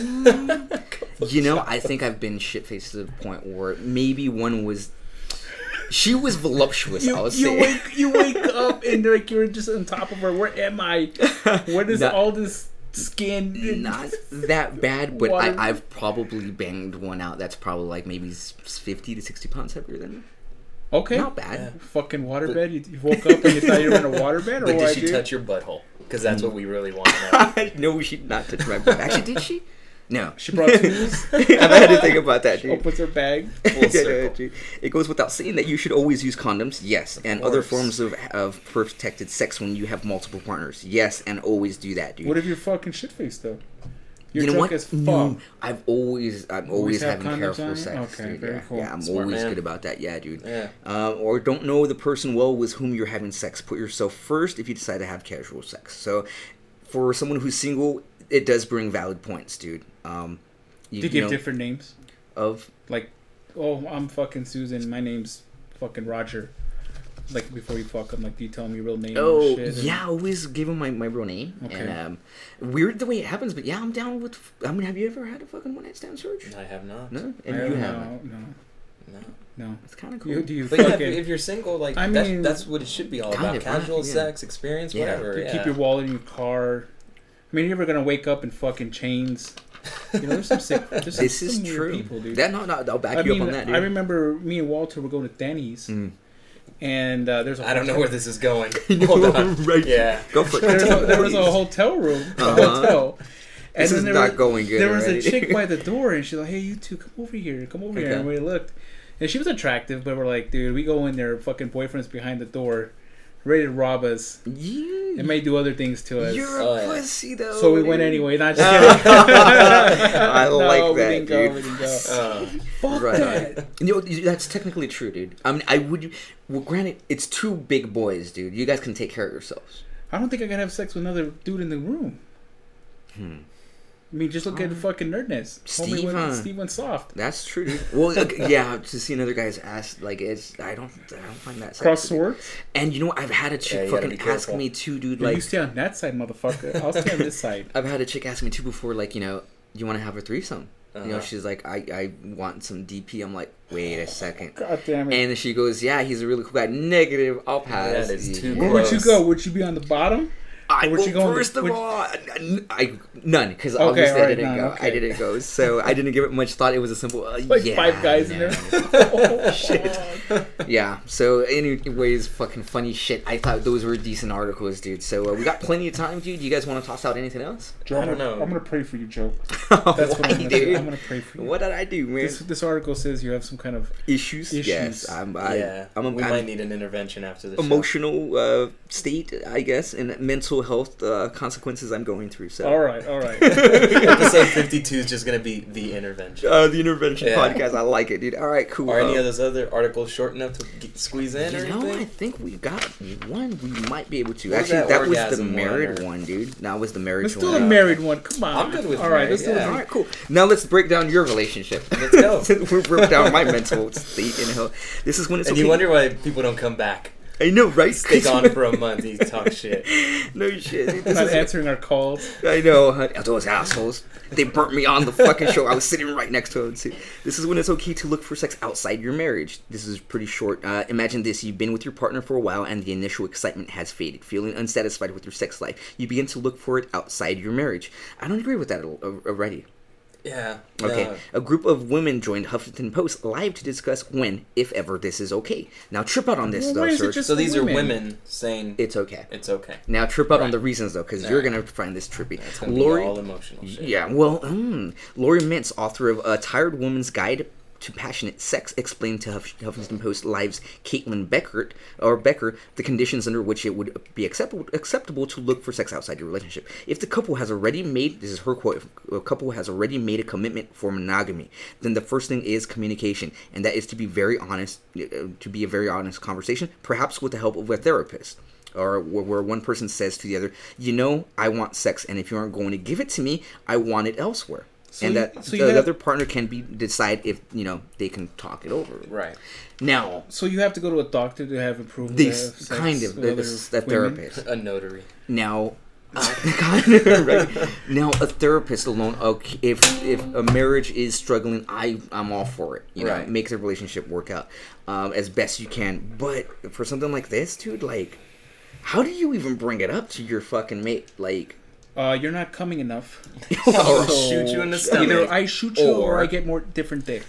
Mm, you know, I think I've been shit faced to the point where maybe one was. She was voluptuous. I you, was you saying. wake you wake up and like you're just on top of her. Where am I? What is Not- all this skin? Not that bad, but Water. I, I've probably banged one out that's probably like maybe s- fifty to sixty pounds heavier than me. Okay. Not bad. Yeah. Fucking waterbed. You, you woke up and you thought you were in a waterbed, or But did what, she dude? touch your butthole? Because that's what we really want to know. No, she did not touch my butt. Actually, did she? No. She brought tools. I've had to think about that, She dude. opens her bag. Full Yeah, circle. dude. It goes without saying that you should always use condoms, yes, and other course. forms of, of protected sex when you have multiple partners, yes, and always do that, dude. What if you're fucking shit faced though? You're you know drunk what? as fuck. No, I've always, I'm always, Always have having condoms careful on you? sex, Okay, dude. very Yeah, cool. yeah, I'm Smart always man. good about that, yeah, dude. Yeah. Uh, or don't know the person well with whom you're having sex. Put yourself first if you decide to have casual sex. So, for someone who's single, it does bring valid points, dude. Um, you, Do you you give know, different names? of Like, oh, I'm fucking Susan. My name's fucking Roger. Like before you fuck them, like, do you tell them your real name? Oh and shit and- yeah, I always give him my, my real name. Okay. And um, weird the way it happens, but yeah, I'm down with. I mean, have you ever had a fucking one night stand, Serge? I have not. No, I and you don't haven't. know, No, No. no. It's kind of cool. You, do you But yeah, if, fucking if you're single, like I that, mean- that's what it should be all Kind about. of, Casual yeah. sex, experience, Yeah. whatever. do you yeah. keep your wallet in your car? I mean, you're ever gonna wake up in fucking chains? You know, there's some sick. There's some, This is some weird true. people, dude. That no, no, I'll back I you mean, up on that, dude. I remember me and Walter were going to Denny's, Mm. and uh, there's a I don't know hotel- where this is going. Hold on. Right. Yeah. Go for it. There's a, there was a Please. hotel room, a Uh-huh. hotel. This is there not was, going good There was already. a chick by the door, and she's like, "Hey, you two, come over here, come over here." Okay. And we looked, and she was attractive, but we're like, "Dude, we go in there, fucking boyfriend's behind the door, ready to rob us. You, It may do other things to us." you're a Oh, yeah. pussy though. So we went dude. anyway. Not just kidding. I no, like we that, didn't go. dude. We didn't go. Uh, Fuck Right that. on. You know, that's technically true, dude. I mean, I would. Well, granted, it's two big boys, dude. You guys can take care of yourselves. I don't think I can have sex with another dude in the room. Hmm. I mean, just look at the fucking nerdness. Homie Steve, went, huh? Steve went soft. That's true, dude. Well, look, yeah, to see another guy's ass, like, it's. I don't. I don't find that. Cross sexy. swords. And you know what? I've had a Yeah, chick you gotta fucking be ask careful. me too, dude. Like, you Like, stay on that side, motherfucker. I'll stay on this side. I've had a chick ask me too before, like, you know, you want to have a threesome? You know, Uh-huh. she's like, I, I want some D P. I'm like, wait a second. God damn it. And then she goes, yeah, he's a really cool guy. Negative, I'll pass. That is too Where would you gross. go? Would you be on the bottom? I, Or would well, you go on the- first of would- all, I, I none because Okay, obviously I alright, didn't none, go. I okay. didn't go, so I didn't give it much thought. It was a simple, uh, Like yeah, five guys in no. there. Oh, shit. Yeah. So, anyways, fucking funny shit. I thought those were decent articles, dude. So uh, we got plenty of time, dude. You guys want to toss out anything else? Joe, I don't I'm gonna- know. I'm gonna pray for you, Joe. That's That's what Why, I'm gonna dude? do. I'm gonna pray for you. What did I do, man? This, this article says you have some kind of issues? Issues. Yes. I'm. I, yeah. I'm. A, we I'm might need an intervention after the show. emotional uh, state, I guess, and mental mental health uh, consequences I'm going through. So, All right, all right. Episode fifty-two is just gonna be the intervention. uh, the intervention Yeah. podcast. I like it, dude. All right, cool. Are any Uh, of those other articles short enough to get, squeeze in or You know, I anything? think we got one. We might be able to. What was Actually, that that, was the orgasm one, married or- one, dude. That was the married Let's one. do the married one. Come on. I'm good with All right, married, let's do yeah. the All right, cool. Now let's break down your relationship. Let's go. we broke down my mental state in hell. This is when it's And okay. you wonder why people don't come back. I know, right? Stay gone for a month. He talk shit. No shit. Dude. This Not is, answering our calls. I know, huh? Those assholes. They burnt me on the fucking show. I was sitting right next to them. Too. This is when it's okay to look for sex outside your marriage. This is pretty short. Uh, imagine this. You've been with your partner for a while and the initial excitement has faded. Feeling unsatisfied with your sex life. You begin to look for it outside your marriage. I don't agree with that al- already. Yeah. Okay, no. a group of women joined Huffington Post live to discuss when, if ever, this is okay. Now trip out on this Well, though, why is it Serge. just So the these women? are women saying It's okay. it's okay. Now trip out on Right. the reasons though, because Yeah. you're gonna find this trippy. It's gonna Lori, be all emotional shit. yeah, well, mm, Lori Mintz, author of A Tired Woman's Guide to Passionate Sex, explained to Huff- Huffington Post Live's Caitlin Beckert or Becker the conditions under which it would be acceptable acceptable to look for sex outside your relationship. If the couple has already made this is her quote, if a couple has already made a commitment for monogamy, then the first thing is communication, and that is to be very honest, uh, to be a very honest conversation, perhaps with the help of a therapist. Or where where one person says to the other, you know, I want sex, and if you aren't going to give it to me, I want it elsewhere. So and you- that so the you have- other partner can be decide if you know they can talk it over. Right. Now, So you have to go to a doctor to have approved this uh, sex kind of with a, other a women? therapist. A notary. Now, uh, kind of, right? Now a therapist alone. Okay, if if a marriage is struggling, I I'm all for it. You know, Right. make the relationship work out um, as best you can. But for something like this, dude, like, how do you even bring it up to your fucking mate? Like, Uh, you're not coming enough. Or So- shoot you in the stomach. Either I shoot you or, Or- I get more different dick.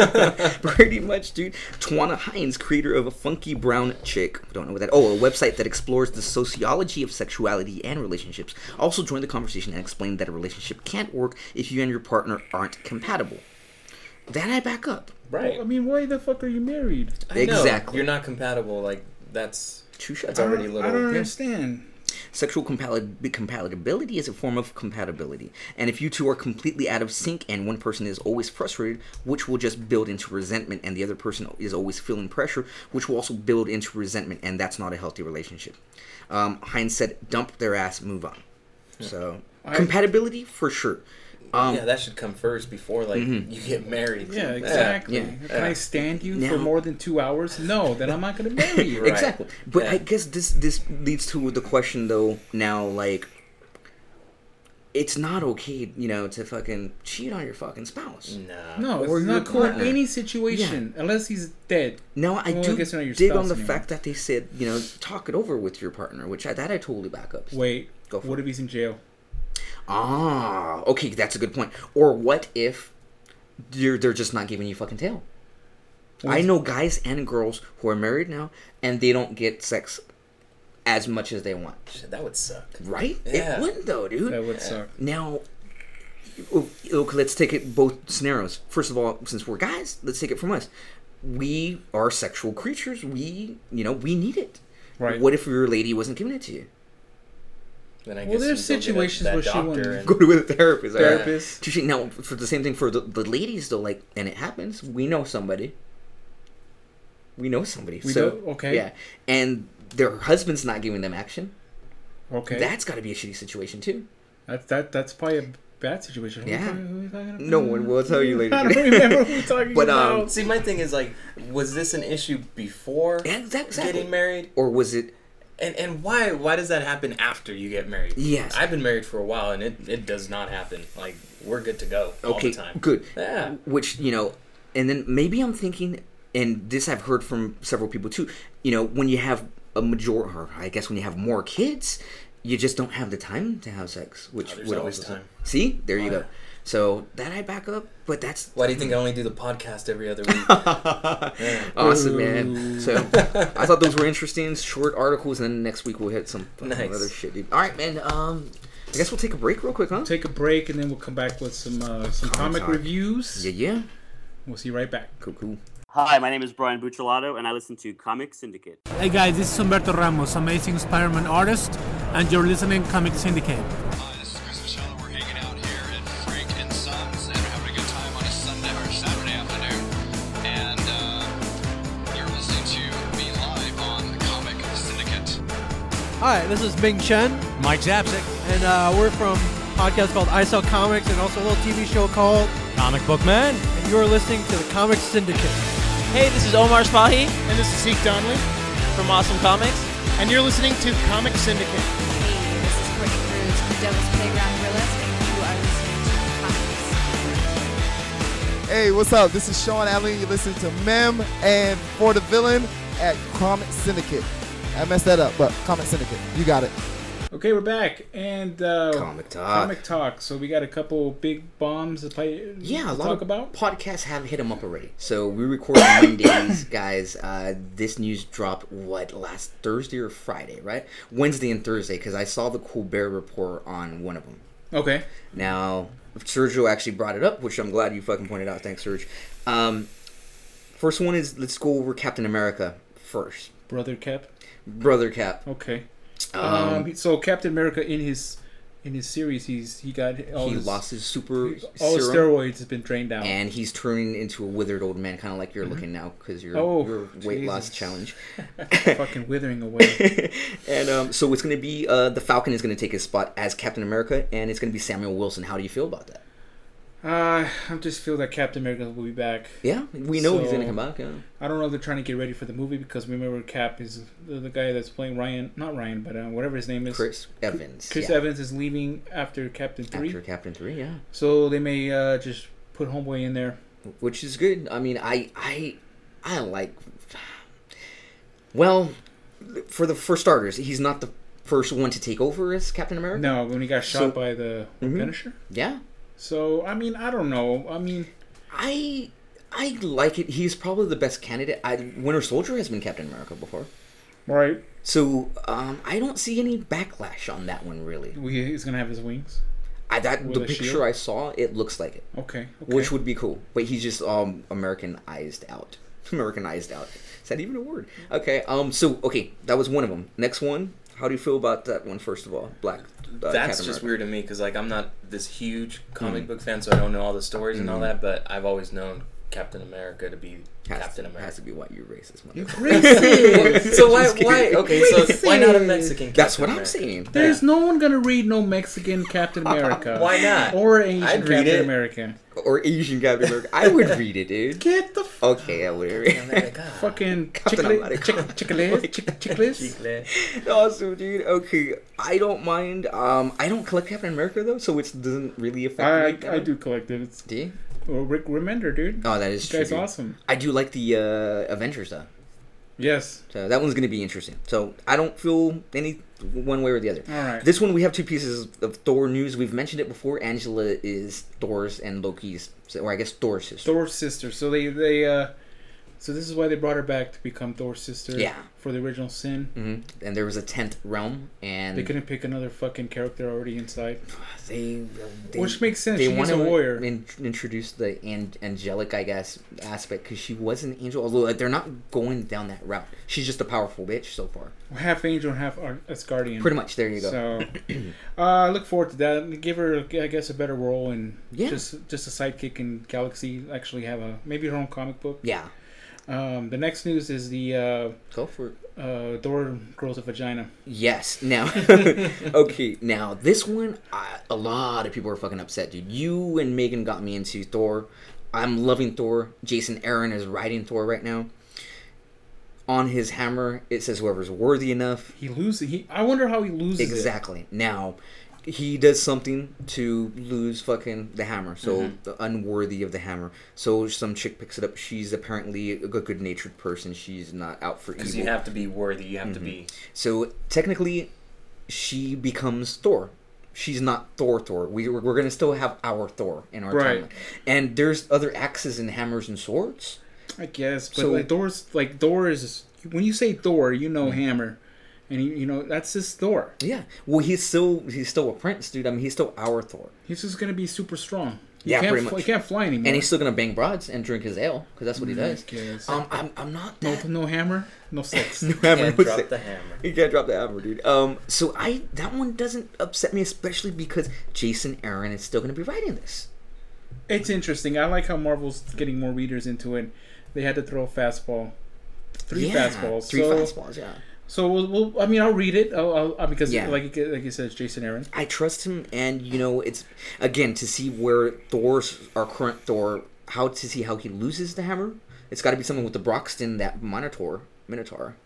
pretty much, dude. Tawana Hines, creator of a Funky Brown Chick, don't know what that. Oh, a website that explores the sociology of sexuality and relationships, also joined the conversation and explained that a relationship can't work if you and your partner aren't compatible. Then I back up. Right. I mean, why the fuck are you married? I know. Exactly. You're not compatible. Like that's Two that's shots. already I a don't, little. I don't yeah. understand. Sexual compali- compatibility is a form of compatibility. And if you two are completely out of sync and one person is always frustrated, which will just build into resentment, and the other person is always feeling pressure, which will also build into resentment, and that's not a healthy relationship. Um, Hines said, dump their ass, move on. So, I- compatibility, for sure. Um, Yeah, that should come first before like Mhm. you get married. Yeah, exactly. Yeah. Can I stand you Now- for more than two hours? No, then I'm not going to marry you. Right. Exactly. But Yeah. I guess this this leads to the question though now, like, it's not okay, you know, to fucking cheat on your fucking spouse. Nah. No, Or it's your not cool in partner. any situation unless he's dead. Now I Well, I do guess you're not your dig spouse on the anymore. fact that they said, you know, talk it over with your partner, which I, that I totally back up. Wait, Go for what it. if he's in jail? Ah, okay, that's a good point. Or what if you're they're just not giving you fucking tail? I know guys and girls who are married now, and they don't get sex as much as they want. Shit, that would suck. Right? Yeah. It wouldn't though, dude. That would Yeah. suck. Now, okay, let's take it both scenarios. First of all, since we're guys, let's take it from us. We are sexual creatures. We, you know, we need it. Right. What if your lady wasn't giving it to you? Then I Well, guess there's you go get a- situations that where she doctor wouldn't- and- Go to a therapist. alright? Therapist. Touche. Now, for the same thing for the, the ladies, though, like, and it happens. We know somebody. We know somebody. We so do? Okay. Yeah, and their husband's not giving them action. Okay. That's got to be a shitty situation too. That, that, that's probably a bad situation. Who Yeah. we talking- who we talking about? No one will tell you later. I don't remember who we're talking But, um, about. See, my thing is like, was this an issue before Yeah, that- exactly. getting married? Or was it? And and why why does that happen after you get married? Yes. I've been married for a while, and it, it does not happen. Like we're good to go all Okay, the time. good. Yeah. Which, you know, and then maybe I'm thinking, and this I've heard from several people too, you know, when you have a major, or I guess when you have more kids, you just don't have the time to have sex, which Oh, there's would always also- time. See, there you Oh, go. yeah. So that I back up, but that's Why do you think I only do the podcast every other week? Yeah. awesome, man. So I thought those were interesting, short articles, and then next week we'll hit some fucking Nice. other shit, dude. All right, man. Um, I guess we'll take a break real quick, huh? Take a break and then we'll come back with some uh, some Comic comic talk. reviews. Yeah, yeah. We'll see you right back. Cool, cool. Hi, my name is Brian Bucciolato, and I listen to Comic Syndicate. Hey guys, this is Humberto Ramos, amazing Spider-Man artist, and you're listening to Comic Syndicate. Hi, this is Chris Michelle. We're hanging out here at Frank and Sons, and we're having a good time on a Sunday or Saturday afternoon. And uh, you're listening to me live on Comic Syndicate. Hi, this is Ming Chen, Mike Zapsik, and uh, we're from a podcast called I Sell Comics, and also a little T V show called Comic Book Man. And you're listening to the Comic Syndicate. Hey, this is Omar Spahi And this is Zeke Donnelly. from Awesome Comics. And you're listening to Comic Syndicate. Hey, this is Courtney Cruz from Devil's Playground Burlesque, and you are listening to Comics. Hey, what's up? This is Sean Allen. You're listening to Mem and For the Villain at Comic Syndicate. I messed that up, but Comic Syndicate. You got it. Okay, we're back, and uh, Comic talk. Comic talk. So we got a couple big bombs to play. Yeah, a to lot talk of about. podcasts have hit them up already. So we record on Mondays, guys. Uh, this news dropped what last Thursday or Friday, right? Wednesday and Thursday, because I saw the Colbert Report on one of them. Okay. Now, Sergio actually brought it up, which I'm glad you fucking pointed out. Thanks, Serge. Um, first one is let's go over Captain America first. Brother Cap. Brother Cap. Okay. Um, Um, so Captain America in his in his series, he's he got all he his, lost his super all his serum, steroids has been drained out, and he's turning into a withered old man, kind of like you're mm-hmm. looking now because your oh, your weight Jesus. loss challenge. Fucking withering away. And um, so it's going to be uh, the Falcon is going to take his spot as Captain America, and it's going to be Samuel Wilson. How do you feel about that? Uh, I just feel that Captain America will be back. Yeah, we know so, he's going to come back. Yeah. I don't know if they're trying to get ready for the movie because remember Cap is the, the guy that's playing Ryan, not Ryan, but uh, whatever his name is. Chris Evans. Chris yeah. Evans is leaving after Captain Three. After Captain Three, yeah. So they may uh, just put Homeboy in there, which is good. I mean, I I I like. Well, for the for starters, he's not the first one to take over as Captain America. No, when he got shot so, by the mm-hmm. Punisher. Yeah. So I mean, I don't know. I mean, I I like it. He's probably the best candidate. I, Winter Soldier has been Captain America before, right? So um, I don't see any backlash on that one really. We, he's gonna have his wings. I that With the picture shield? I saw, it looks like it. Okay, okay. Which would be cool, but he's just um Americanized out. Americanized out. Is that even a word? Okay. Um. So okay, that was one of them. Next one. How do you feel about that one? First of all, Black. Uh, That's Captain just America. weird to me because like I'm not this huge comic mm-hmm. book fan, so I don't know all the stories mm-hmm. and all that. But I've always known Captain America to be has Captain to, America. Has to be white. You racist, you racist. So why? Why? Okay, so racist. why not a Mexican? Captain That's what America? I'm saying. There's yeah. no one gonna read no Mexican Captain America. Why not? Or Asian I'd Captain read it. America. Or Asian Captain America. I would read it, dude. Get the f- okay, I would read fucking chiclet, chiclet. Awesome, dude. Okay, I don't mind. Um, I don't collect Captain America though, so it doesn't really affect I, me. I do collect it. It's, do you? Well, Rick Remender, dude. Oh, that is this true. guy's dude. awesome. I do like the uh, Avengers though. Yes. So that one's gonna be interesting. So I don't feel any one way or the other. All right. This one we have two pieces of Thor news. We've mentioned it before. Angela is Thor's and Loki's, or I guess Thor's sister. Thor's sister. So they they uh, so this is why they brought her back to become Thor's sister. Yeah. For the original sin. Mm-hmm. And there was a tenth realm, and they couldn't pick another fucking character already inside. They, they which makes sense. They She's a warrior. In, introduce the an, angelic, I guess, aspect because she was an angel. Although they're not going down that route. She's just a powerful bitch so far. Half angel and half Asgardian. Pretty much. There you go. So uh, I look forward to that. Give her, I guess, a better role and yeah. just just a sidekick in Galaxy. Actually, have a maybe her own comic book. Yeah. Um, the next news is the uh, go for it. Uh, Thor grows a vagina. Yes. Now, okay. Now this one, I, a lot of people are fucking upset, dude. You and Megan got me into Thor. I'm loving Thor. Jason Aaron is writing Thor right now. On his hammer, it says whoever's worthy enough. He loses. He. I wonder how he loses. Exactly. It. Now, he does something to lose fucking the hammer. So mm-hmm. the unworthy of the hammer. So some chick picks it up. She's apparently a good natured person. She's not out for evil. Because you have to be worthy. You have mm-hmm. to be. So technically, she becomes Thor. She's not Thor Thor. We, we're we're going to still have our Thor in our right. timeline. And there's other axes and hammers and swords. I guess. But so, like Thor's, like Thor is, when you say Thor, you know mm-hmm. hammer. And he, you know, that's his Thor. Yeah. Well, he's still he's still a prince, dude. I mean, he's still our Thor. He's just gonna be super strong. You Yeah, can't pretty fl- much. You can't fly anymore. And he's still gonna bang broads and drink his ale because that's what he Mm, I does. guess. Um, I'm, I'm not no, that. no hammer, no sex. No hammer, Can't no drop sex. the hammer. You can't drop the hammer, dude. Um, so I that one doesn't upset me, especially because Jason Aaron is still gonna be writing this. It's interesting. I like how Marvel's getting more readers into it. They had to throw a fastball, three Yeah, fastballs, three so, fastballs, yeah. So we'll, we'll, I mean, I'll read it. I'll, I'll, uh, because Yeah. like you- like you said, it's Jason Aaron. I trust him, and you know, it's again to see where Thor's our current Thor, how to see how he loses the hammer. It's got to be something with the Broxton, that Minotaur, Minotaur.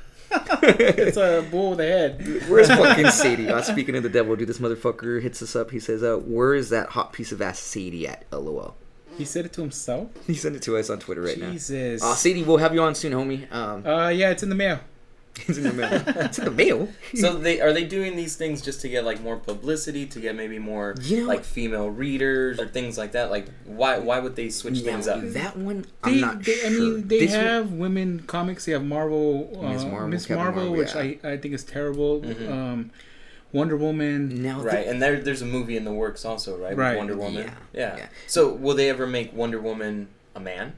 It's a bull with a head. Where's fucking Sadie? Uh, speaking of the devil, dude, this motherfucker hits us up. He says, "Uh, where is that hot piece of ass Sadie at?" LOL. He said it to himself. He sent it to us on Twitter right now. Jesus. Uh, Sadie, we'll have you on soon, homie. Um, Uh, yeah, it's in the mail. it's in the mail. It's in the mail. So they are they doing these things just to get like more publicity, to get maybe more You know- like female readers or things like that? Like why why would they switch Now, things up? that one, I'm They, not they, sure. I mean, they This one- have women comics. They have Marvel, uh, Miss Miss Marvel, Marvel, Captain Marvel, which yeah. I, I think is terrible. Mhm. Um, Wonder Woman. now, Right, and there there's a movie in the works also, right? Right. With Wonder Woman. Yeah, Yeah. yeah. So will they ever make Wonder Woman a man?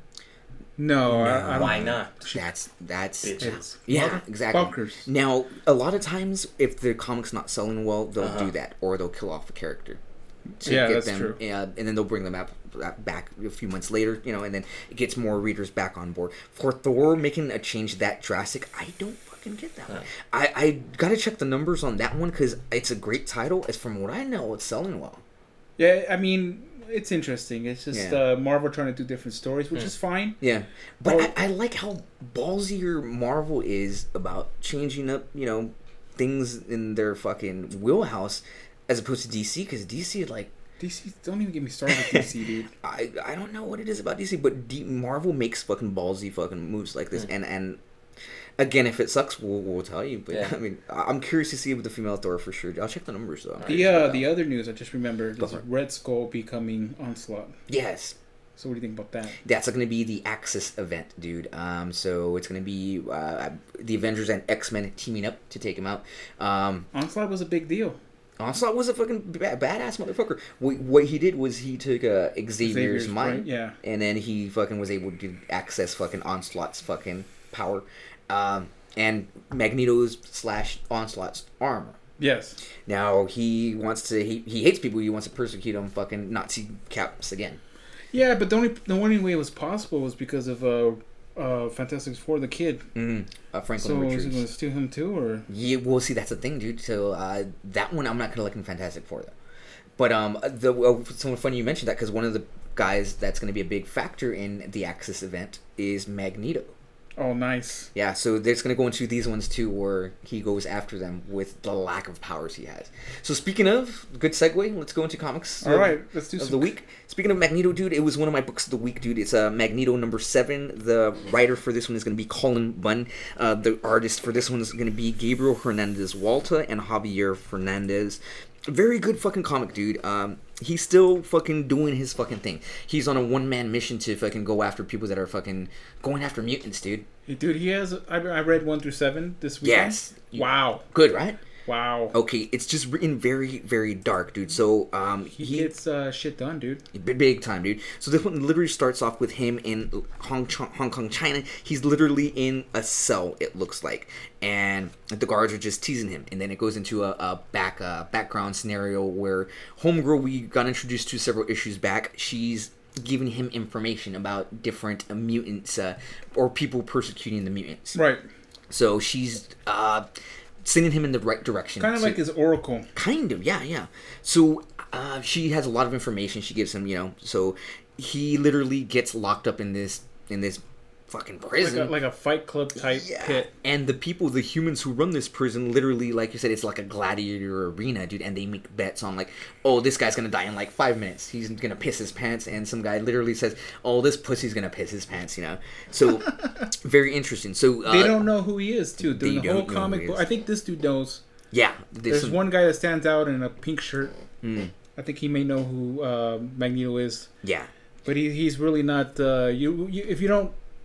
No, I, I don't, Why not? that's that's Bitches. yeah, Mother- exactly. fuckers. Now, a lot of times, if the comic's not selling well, they'll Uh-huh. do that, or they'll kill off a character to Yeah, get that's them, true. uh, and then they'll bring them up, back a few months later, you know, and then it gets more readers back on board. For Thor making a change that drastic, I don't fucking get that one. Huh. I I gotta check the numbers on that one because it's a great title. As from what I know, it's selling well. Yeah, I mean, it's interesting. It's just Yeah. uh, Marvel trying to do different stories, which Hmm. is fine. Yeah, but Oh. I, I like how ballsier Marvel is about changing up, you know, things in their fucking wheelhouse, as opposed to D C. Because D C, like, D C, don't even get me started with D C, dude. I I don't know what it is about D C, but D, Marvel makes fucking ballsy fucking moves like this, Mm. and and again, if it sucks, we'll, we'll tell you. But Yeah. I mean, I- I'm curious to see with the female Thor for sure. I'll check the numbers though. The uh, the other news I just remembered Go is for it. Red Skull becoming Onslaught. Yes. So what do you think about that? That's going to be the Axis event, dude. Um, so it's going to be uh, the Avengers and X-Men teaming up to take him out. Um, Onslaught was a big deal. Onslaught was a fucking ba- badass motherfucker. What, what he did was he took uh, Xavier's, Xavier's mind, brain, yeah. and then he fucking was able to access fucking Onslaught's fucking power, um, and Magneto's slash Onslaught's armor. Yes. Now he wants to. He, he hates people. He wants to persecute them. Fucking Nazi caps again. Yeah, but the only the only way it was possible was because of uh, uh, Fantastic Four, the kid. Mm, uh, Franklin So is Richards. it going to steal him too, or? Yeah, well, see, that's the thing, dude. So uh, that one, I'm not gonna look in Fantastic Four though. But um, the uh, so funny you mentioned that because one of the guys that's gonna be a big factor in the Axis event is Magneto. Oh, nice. Yeah, so there's gonna go into these ones too, where he goes after them with the lack of powers he has. So speaking of, good segue. Let's go into comics. All of, right, let's do of some the week. Speaking of Magneto, dude, it was one of my books of the week, dude. It's uh, Magneto number seven. The writer for this one is gonna be Colin Bunn. Uh, the artist for this one is gonna be Gabriel Hernandez Walta and Javier Fernandez. Very good fucking comic, dude. Um, he's still fucking doing his fucking thing. He's on a one man mission to fucking go after people that are fucking going after mutants, dude. Hey, dude, he has. I, I read one through seven this week. Yes. Wow. Good, right? Wow. Okay, it's just written very, very dark, dude. So, um, He, he, gets uh, shit done, dude. big, big time, dude. So this one literally starts off with him in Hong, Chong, Hong Kong, China. He's literally in a cell, it looks like, and the guards are just teasing him. And then it goes into a, a back uh, background scenario where Homegirl, we got introduced to several issues back. She's giving him information about different uh, mutants uh, or people persecuting the mutants. Right. So she's uh, sending him in the right direction. Kind of So- like his Oracle. Kind of, yeah, yeah. So uh, she has a lot of information. She gives him, you know. So he literally gets locked up in this in this fucking prison, Like a, like a Fight Club type yeah. pit. And the people, the humans who run this prison, literally, like you said, it's like a gladiator arena, dude. And they make bets on like, oh, this guy's gonna die in like five minutes. He's gonna piss his pants, and some guy literally says, oh, this pussy's gonna piss his pants, you know. So very interesting. So uh, They don't know who he is, too. they The don't whole know who comic he book. is. I think this dude knows. Yeah, There's some- one guy that stands out in a pink shirt. Mm. I think he may know who uh, Magneto is. Yeah. But he, he's really not. Uh, you, you if you don't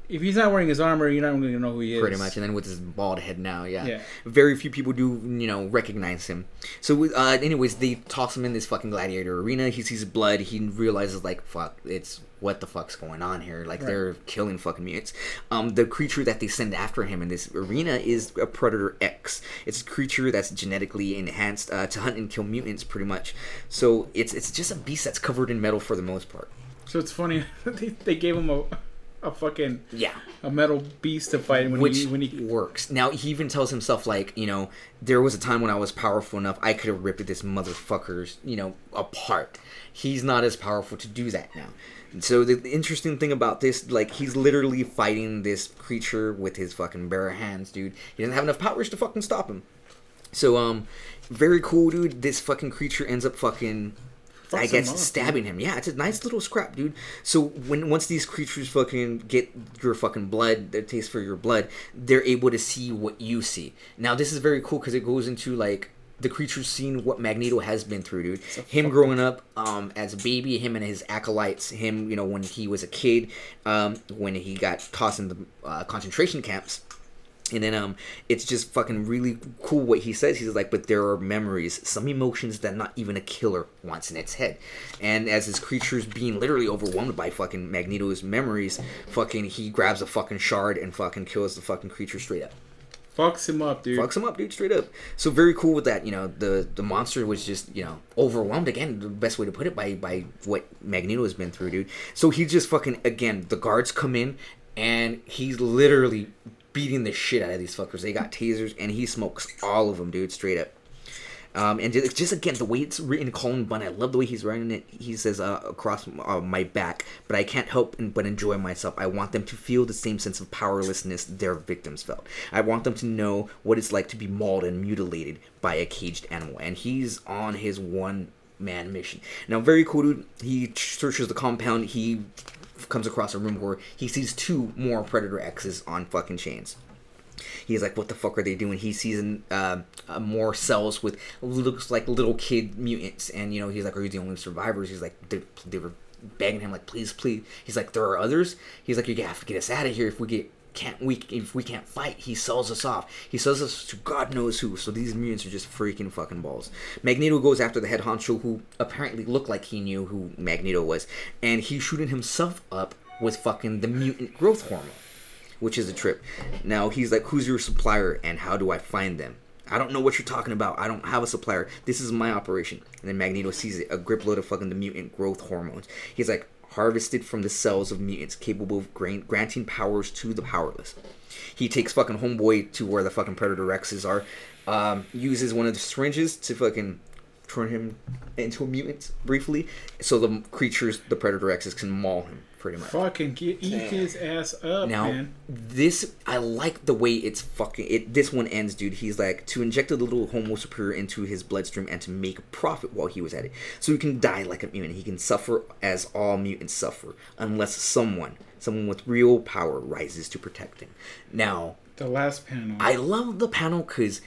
if he's not wearing his armor, you're not going to know who he is. Pretty much, and then with his bald head now, yeah. Yeah. Very few people do, you know, recognize him. So, uh, anyways, they toss him in this fucking gladiator arena. He sees blood. He realizes, like, fuck, it's what the fuck's going on here? Like, right. They're killing fucking mutants. Um, the creature that they send after him in this arena is a Predator X. It's a creature that's genetically enhanced uh, to hunt and kill mutants, pretty much. So it's it's just a beast that's covered in metal for the most part. So it's funny they, they gave him a. A fucking yeah, a metal beast to fight when which he when he works. Now he even tells himself, like, you know, there was a time when I was powerful enough I could have ripped this motherfucker's, you know, apart. He's not as powerful to do that now. So the, the interesting thing about this, like, he's literally fighting this creature with his fucking bare hands, dude. He doesn't have enough powers to fucking stop him. So um, very cool, dude. This fucking creature ends up fucking. Fucks I guess him up, stabbing dude. him. Yeah, it's a nice little scrap, dude. So when once these creatures fucking get your fucking blood, their taste for your blood, they're able to see what you see. Now this is very cool because it goes into like the creatures seeing what Magneto has been through, dude. Him growing up um, as a baby, him and his acolytes, him, you know, when he was a kid, um, when he got tossed in the uh, concentration camps. And then um, it's just fucking really cool what he says. He's like, but there are memories, some emotions that not even a killer wants in its head. And as his creature's being literally overwhelmed by fucking Magneto's memories, fucking he grabs a fucking shard and fucking kills the fucking creature straight up. Fucks him up, dude. Fucks him up, dude, straight up. So very cool with that. You know, the the monster was just, you know, overwhelmed again. The best way to put it by by what Magneto has been through, dude. So he just fucking again. The guards come in and he's literally beating the shit out of these fuckers. They got tasers, and he smokes all of them, dude, straight up. Um, and just, just again, the way it's written, Colin Bunn, I love the way he's writing it. He says, uh, across uh, my back, but I can't help but enjoy myself. I want them to feel the same sense of powerlessness their victims felt. I want them to know what it's like to be mauled and mutilated by a caged animal. And he's on his one-man mission. Now, very cool, dude. He searches the compound. He comes across a room where he sees two more Predator X's on fucking chains. He's like, what the fuck are they doing? He sees uh, uh, more cells with looks like little kid mutants, and you know, he's like, are you the only survivors? He's like, they, they were begging him, like, please, please. He's like, there are others. He's like, you have to get us out of here. If we get can't we if we can't fight, he sells us off. He sells us to God knows who. So these mutants are just freaking fucking balls. Magneto goes after the head honcho, who apparently looked like he knew who Magneto was, and he's shooting himself up with fucking the mutant growth hormone, which is a trip. Now he's like, who's your supplier and how do I find them? I don't know what you're talking about. I don't have a supplier. This is my operation. And then Magneto sees it, a grip load of fucking the mutant growth hormones. He's like, harvested from the cells of mutants capable of granting powers to the powerless. He takes fucking homeboy to where the fucking Predator Rexes are, um, uses one of the syringes to fucking turn him into a mutant briefly, so the creatures, the Predator Rexes, can maul him pretty much. Fucking get, eat his ass up, now, man. This, I like the way it's fucking, it. This one ends, dude. He's like, to inject a little Homo Superior into his bloodstream and to make a profit while he was at it. So he can die like a mutant. He can suffer as all mutants suffer, unless someone, someone with real power rises to protect him. Now, the last panel. I love the panel because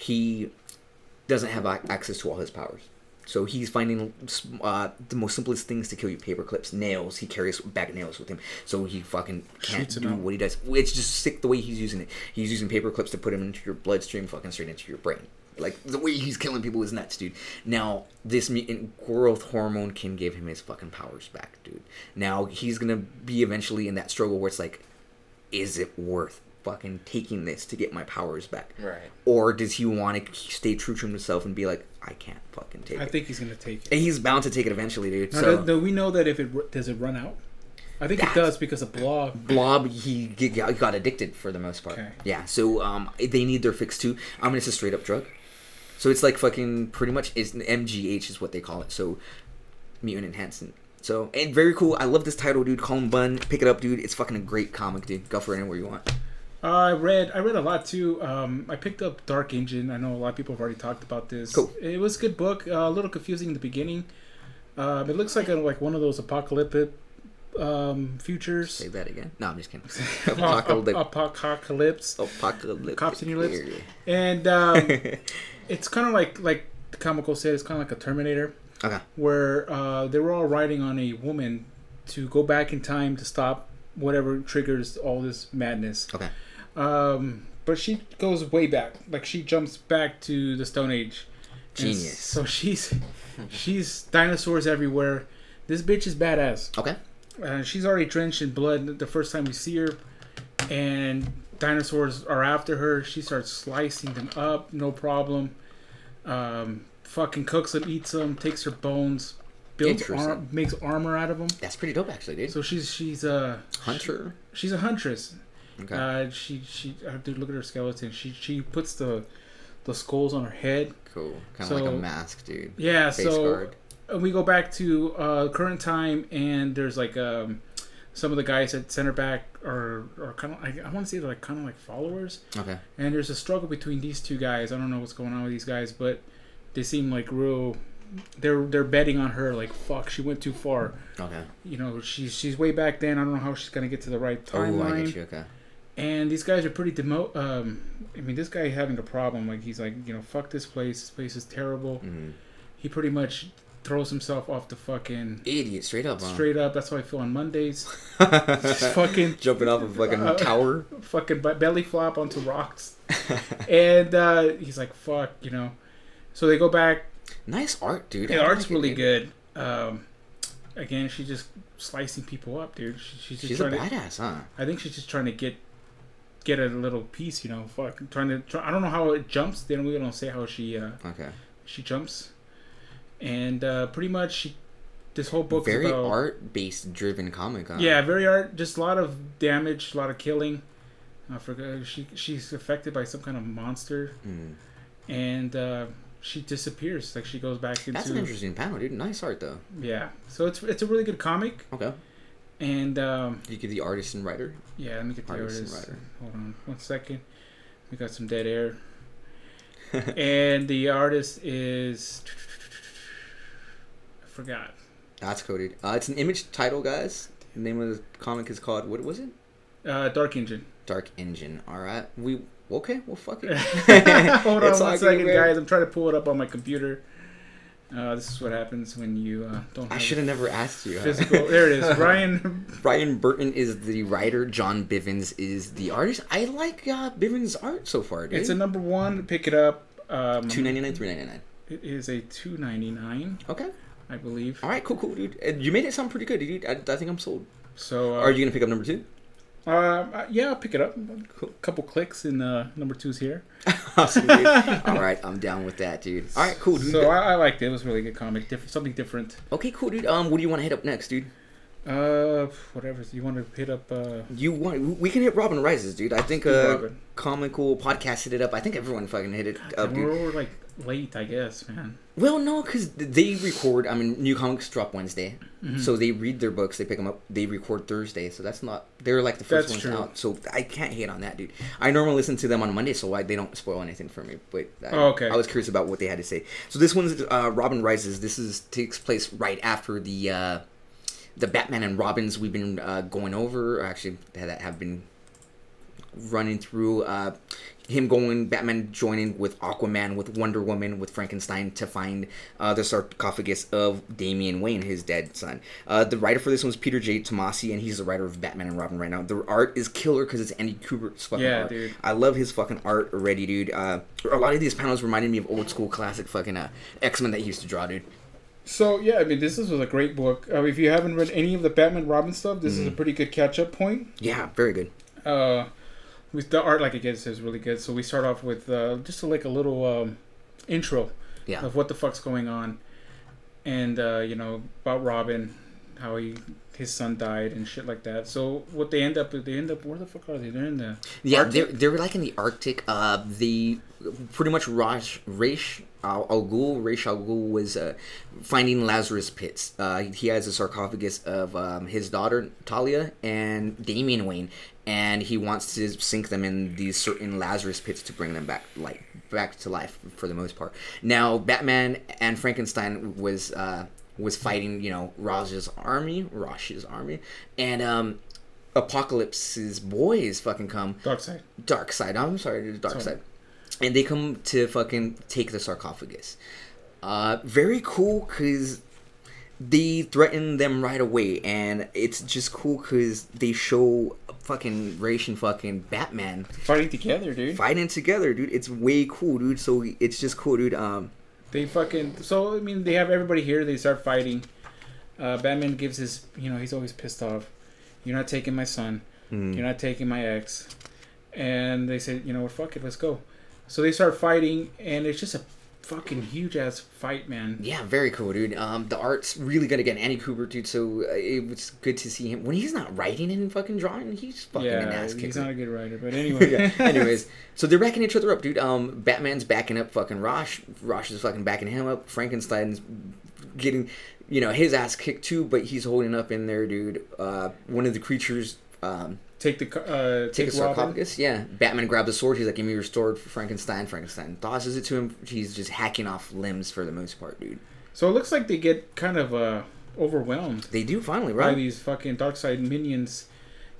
he doesn't have access to all his powers. So he's finding uh, the most simplest things to kill you. Paper clips, nails. He carries a bag of nails with him. So he fucking can't do what he does. It's just sick the way he's using it. He's using paper clips to put him into your bloodstream, fucking straight into your brain. Like, the way he's killing people is nuts, dude. Now, this mutant growth hormone can give him his fucking powers back, dude. Now, he's going to be eventually in that struggle where it's like, is it worth fucking taking this to get my powers back? Right. Or does he want to stay true to himself and be like, I can't fucking take I it? I think he's gonna take it. And he's bound to take it eventually, dude. Now, so do, do we know that if it does it run out? I think it does because of Blob. Blob, he got, got addicted for the most part. Okay. Yeah, so um, they need their fix too. I mean, it's a straight up drug. So it's like fucking pretty much is M G H is what they call it. So mutant enhancement. So, and very cool. I love this title, dude. Colin Bunn, pick it up, dude. It's fucking a great comic, dude. Go for it anywhere you want. Uh, I read I read a lot too. Um, I picked up Dark Angel. I know a lot of people have already talked about this. Cool. It was a good book. Uh, a little confusing in the beginning. Um, it looks like a, like one of those apocalyptic um, futures. Say that again. No, I'm just kidding. Apocalypse. Apocalypse. Apocalypse. Cops in your lips. And um, it's kind of like like the comical said. It's kind of like a Terminator. Okay. Where uh, they were all riding on a woman to go back in time to stop whatever triggers all this madness. Okay. Um, but she goes way back. Like she jumps back to the Stone Age. Genius. And so she's she's dinosaurs everywhere. This bitch is badass. Okay. Uh, she's already drenched in blood the first time we see her, and dinosaurs are after her. She starts slicing them up, no problem. Um, fucking cooks them, eats them, takes her bones, builds ar- makes armor out of them. That's pretty dope, actually, dude. So she's she's a hunter. She, she's a huntress. Okay. Uh, she she. I have to look at her skeleton. She she puts the the skulls on her head. Cool. Kind So- of like a mask, dude. Yeah. Face so guard. uh, we go back to uh, current time, and there's like um, some of the guys at center back are are kind of. I, I want to say they're like kind of like followers. Okay. And there's a struggle between these two guys. I don't know what's going on with these guys, but they seem like real. They're they're betting on her. Like fuck, she went too far. Okay. You know, she's she's way back then. I don't know how she's gonna get to the right Oh, timeline. I get you. Okay. And these guys are pretty demo. Um, I mean, this guy having a problem. Like he's like, you know, fuck this place. This place is terrible. Mm-hmm. He pretty much throws himself off the fucking idiot, straight up. Huh? Straight up. That's how I feel on Mondays. Just fucking jumping off a fucking uh, tower. Fucking belly flop onto rocks. And uh, he's like, fuck, you know. So they go back. Nice art, dude. The I art's like it, really dude. good. Um, again, she's just slicing people up, dude. She, she's just She's trying a to, badass, huh? I think she's just trying to get get a little piece, you know. Fuck, trying to. Try, I don't know how it jumps. They don't we don't say how she. Uh, okay. She jumps, and uh, pretty much she. This whole book very is about art-based driven comic. Huh? Yeah, very art. Just a lot of damage, a lot of killing. I forgot she she's affected by some kind of monster, mm. and uh, she disappears. Like she goes back into. That's an interesting panel, dude. Nice art, though. Yeah, so it's it's a really good comic. Okay. And um, did you give the artist and writer? Yeah, let me get the artist. artist. And writer. Hold on one second. We got some dead air. And the artist is I forgot. That's coded. Uh, it's an Image title, guys. The name of the comic is called, what was it? Uh, Dark Engine. Dark Engine. All right. We okay. Well, fuck it. Hold on It's one all second, good, guys. I'm trying to pull it up on my computer. Uh, this is what happens when you uh, don't. I should have never asked you. Physical. Huh? There it is. Ryan. Ryan Burton is the writer. John Bivens is the artist. I like uh, Bivens' art so far, dude. It's a number one. Pick it up. Um, two ninety nine, three ninety nine. It is a two ninety nine. Okay. I believe. All right, cool, cool, dude. Uh, you made it sound pretty good, dude. I, I think I'm sold. So, uh, are you gonna pick up number two? Uh, yeah, I'll pick it up. Cool. A couple clicks and uh, number two's here. Awesome, dude. All right, I'm down with that, dude. All right, cool, dude. So I, I liked it. It was a really good comic. Different, something different. Okay, cool, dude. Um, what do you want to hit up next, dude? Uh, whatever. You want to hit up? Uh, you want? We can hit Robin Rises, dude. I think uh, Comical Podcast hit it up. I think everyone fucking hit it up, dude. We're like late, I guess, man. Well, no, because they record. I mean, new comics drop Wednesday, mm-hmm. so they read their books, they pick them up, they record Thursday. So that's not. They're like the first that's ones true. out. So I can't hate on that, dude. I normally listen to them on Monday, so I, they don't spoil anything for me. But I, oh, okay. I was curious about what they had to say. So this one's uh, Robin Rises. This is takes place right after the uh, the Batman and Robins we've been uh, going over. Or actually, that have been running through. Uh, him going, Batman joining with Aquaman, with Wonder Woman, with Frankenstein to find uh, the sarcophagus of Damian Wayne, his dead son. Uh, the writer for this one is Peter J. Tomasi, and he's the writer of Batman and Robin right now. The art is killer because it's Andy Kubert's fucking yeah, art. Dude. I love his fucking art already, dude. Uh, a lot of these panels reminded me of old school classic fucking uh, X-Men that he used to draw, dude. So, yeah, I mean, this was a great book. Uh, if you haven't read any of the Batman Robin stuff, this mm. is a pretty good catch-up point. Yeah, very good. Uh... With the art, like I guess, is really good. So we start off with uh, just a, like a little um, intro yeah. of what the fuck's going on, and uh, you know about Robin, how he his son died and shit like that. So what they end up, they end up where the fuck are they? They're in the yeah, Arctic? they're they're like in the Arctic. Uh, the pretty much Raj Raish Al Ghul Raish Al Ghul was uh, finding Lazarus pits. Uh, he has a sarcophagus of um, his daughter Talia and Damian Wayne. And he wants to sink them in these certain Lazarus pits to bring them back, like back to life for the most part. Now, Batman and Frankenstein was uh, was fighting, you know, Raj's army, Rash's army, and um, Apocalypse's boys fucking come. Darkseid. Darkseid. I'm sorry, Darkseid. And they come to fucking take the sarcophagus. Uh, very cool because they threaten them right away, and it's just cool because they show fucking Raish and fucking Batman fighting together, dude. Fighting together, dude. It's way cool, dude. So it's just cool, dude. Um, they fucking so I mean they have everybody here. They start fighting. Uh, Batman gives his, you know, he's always pissed off. You're not taking my son. Mm. You're not taking my ex. And they say, you know what, fuck it, let's go. So they start fighting, and it's just a fucking huge ass fight, man. Yeah, very cool, dude. Um, the art's really good again. Andy Kubert, dude. So uh, it was good to see him when he's not writing and fucking drawing. He's fucking yeah, an ass kicker. he's not a good writer, but anyway. yeah. Anyways, so they're backing each other up, dude. Um, Batman's backing up fucking Rosh. Rosh is fucking backing him up. Frankenstein's getting, you know, his ass kicked too, but he's holding up in there, dude. Uh, one of the creatures. Um, Take the uh, take, take a sarcophagus. Yeah, Batman grabs the sword. He's like, "Give me your sword for Frankenstein." Frankenstein tosses it to him. He's just hacking off limbs for the most part, dude. So it looks like they get kind of uh, overwhelmed. They do finally, right? By these fucking Darkseid minions,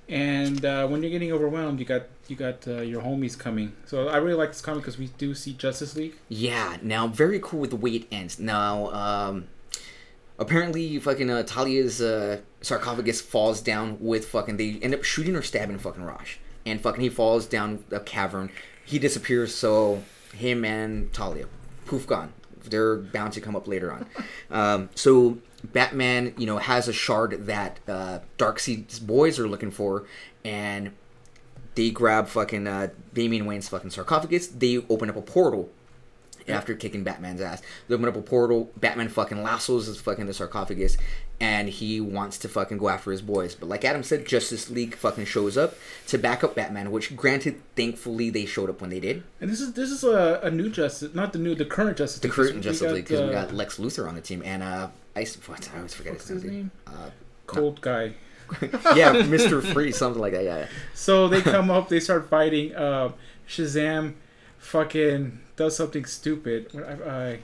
and uh, when you're getting overwhelmed, you got you got uh, your homies coming. So I really like this comic because we do see Justice League. Yeah. Now, very cool with the way it ends. Now, um, apparently, fucking uh, Talia's uh, sarcophagus falls down with fucking. They end up shooting or stabbing fucking Rosh, and fucking he falls down a cavern. He disappears. So him and Talia, poof, gone. They're bound to come up later on. um, so Batman, you know, has a shard that uh, Darkseid's boys are looking for, and they grab fucking uh, Damian Wayne's fucking sarcophagus. They open up a portal. After kicking Batman's ass, they open up a portal. Batman fucking lassos his fucking the sarcophagus, and he wants to fucking go after his boys. But like Adam said, Justice League fucking shows up to back up Batman. Which, granted, thankfully they showed up when they did. And this is this is a, a new Justice, not the new, the current Justice The League. current Justice League, because uh, we got Lex Luthor on the team, and uh, I what I always forget What's his his name. name? Uh, Cold no. guy. yeah, Mister Freeze, something like that. Yeah. So they come up, they start fighting. Uh, Shazam, fucking does something stupid. I, I,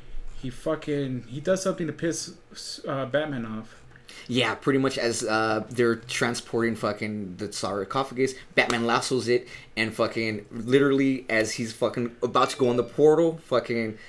he fucking he does something to piss uh, Batman off. Yeah, pretty much as uh, they're transporting fucking the sarcophagus, Batman lassos it, and fucking literally as he's fucking about to go in the portal, fucking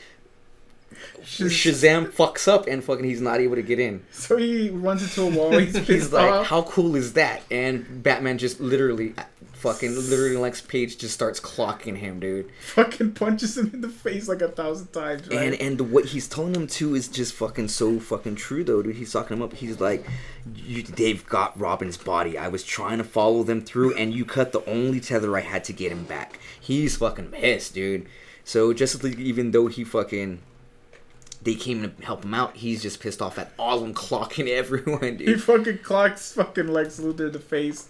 Shazam fucks up and fucking he's not able to get in. So he runs into a wall. He's, he's like, off. how cool is that? And Batman just literally, fucking literally, Lex Page just starts clocking him, dude. Fucking punches him in the face like a thousand times. Right? And and the, what he's telling him too is just fucking so fucking true though, dude. He's talking him up. He's like, you, they've got Robin's body. I was trying to follow them through, and you cut the only tether I had to get him back. He's fucking pissed, dude. So Justice League, even though he fucking. They came to help him out. He's just pissed off at all of them clocking everyone, dude. He fucking clocks fucking Lex Luthor in the face.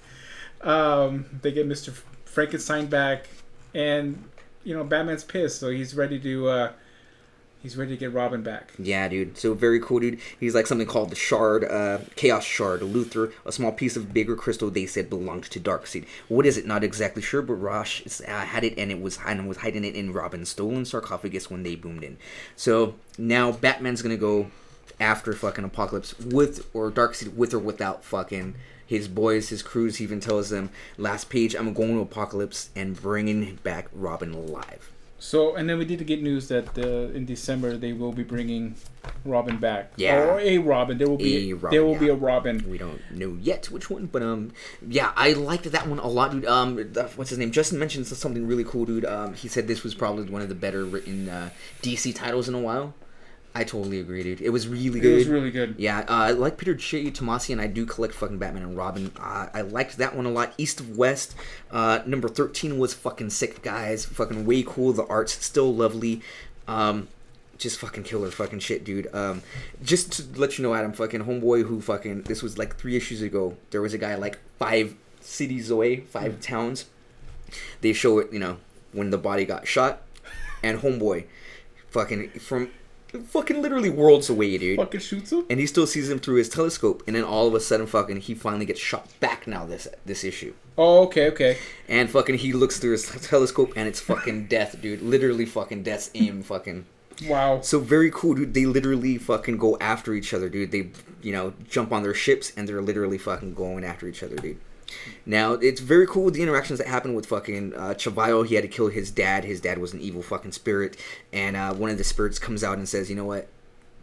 Um, they get Mister Frankenstein back, and you know Batman's pissed, so he's ready to uh, he's ready to get Robin back. Yeah, dude. So very cool, dude. He's like something called the Shard, uh, Chaos Shard. Luthor, a small piece of bigger crystal they said belonged to Darkseid. What is it? Not exactly sure, but Rosh uh, had it, and it was and was hiding it in Robin's stolen sarcophagus when they boomed in. So now Batman's gonna go after fucking Apocalypse with or Darkseid with or without fucking his boys, his crews. He even tells them, last page, I'm going to Apocalypse and bringing back Robin alive. So, and then we did get news that uh, in December they will be bringing Robin back. Yeah, or a Robin. There will be a Robin, there will yeah. be a Robin. We don't know yet which one, but um, yeah, I liked that one a lot, dude. Um, the, what's his name? Justin mentioned something really cool, dude. Um, he said this was probably one of the better written uh, D C titles in a while. I totally agree, dude. It was really good. It was really good. Yeah, uh, I like Peter J. Tomasi, and I do collect fucking Batman and Robin. Uh, I liked that one a lot. East of West, uh, number thirteen was fucking sick, guys. Fucking way cool. The art's still lovely. Um, just fucking killer fucking shit, dude. Um, just to let you know, Adam, fucking homeboy who fucking, this was like three issues ago. There was a guy like five cities away, five mm. towns. They show it, you know, when the body got shot, and homeboy, fucking from. Fucking literally worlds away, dude. Fucking shoots him, and he still sees him through his telescope. And then all of a sudden, fucking, he finally gets shot back. Now this this issue. Oh, okay, okay. And fucking, he looks through his telescope, and it's fucking death, dude. Literally, fucking death's aim, fucking. Wow. So very cool, dude. They literally fucking go after each other, dude. They, you know, jump on their ships, and they're literally fucking going after each other, dude. Now, it's very cool with the interactions that happened with fucking uh, Chavayo. He had to kill his dad. His dad was an evil fucking spirit. And uh, one of the spirits comes out and says, you know what?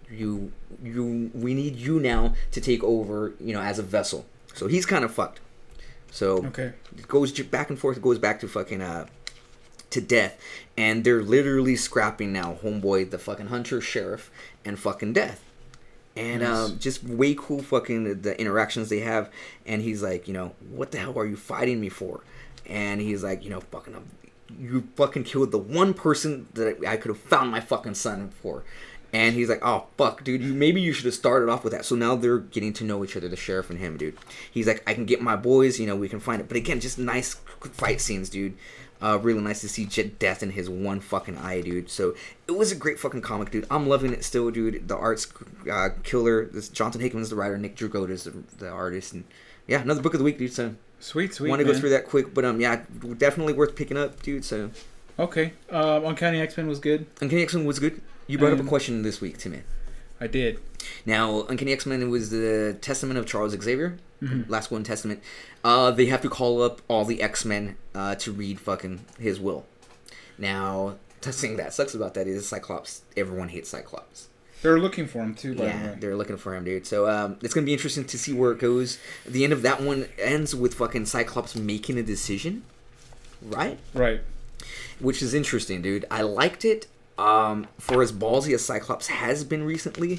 you you we need you now to take over, you know, as a vessel. So he's kind of fucked. So okay. It goes back and forth. It goes back to fucking uh to Death, and they're literally scrapping now. Homeboy, the fucking Hunter, Sheriff, and fucking Death. And nice. um, just way cool fucking the interactions they have. And he's like, you know, what the hell are you fighting me for? And he's like, you know, fucking, um, you fucking killed the one person that I could have found my fucking son for. And he's like, oh, fuck, dude, you, maybe you should have started off with that. So now they're getting to know each other, the sheriff and him, dude. He's like, I can get my boys, you know, we can find it. But again, just nice fight scenes, dude. Uh, really nice to see Jet Death in his one fucking eye, dude. So it was a great fucking comic, dude. I'm loving it still, dude. The art's uh, killer. This Jonathan Hickman's the writer. Nick Dragotta is the, the artist. And yeah, another book of the week, dude. So sweet, sweet. Want to go through that quick, but um, yeah, definitely worth picking up, dude. So okay, um, Uncanny X-Men was good. Uncanny X-Men was good. You brought and up a question this week to me. I did. Now, Uncanny X-Men was the testament of Charles Xavier. Mm-hmm. Last one testament. Uh, they have to call up all the X-Men uh, to read fucking his will. Now, the thing that sucks about that is Cyclops. Everyone hates Cyclops. They're looking for him too, by yeah, the way. They're looking for him, dude. So um, it's gonna be interesting to see where it goes. The end of that one ends with fucking Cyclops making a decision, right? Right. Which is interesting, dude. I liked it. Um, for as ballsy as Cyclops has been recently,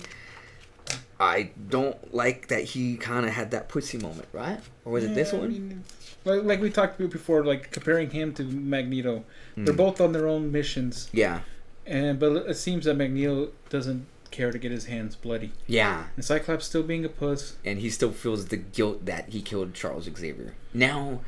I don't like that he kind of had that pussy moment, right? Or was yeah, it this I one? mean, like, like we talked about before, like comparing him to Magneto. Mm. They're both on their own missions. Yeah. And but it seems that Magneto doesn't care to get his hands bloody. Yeah. And Cyclops still being a puss. And he still feels the guilt that he killed Charles Xavier. Now,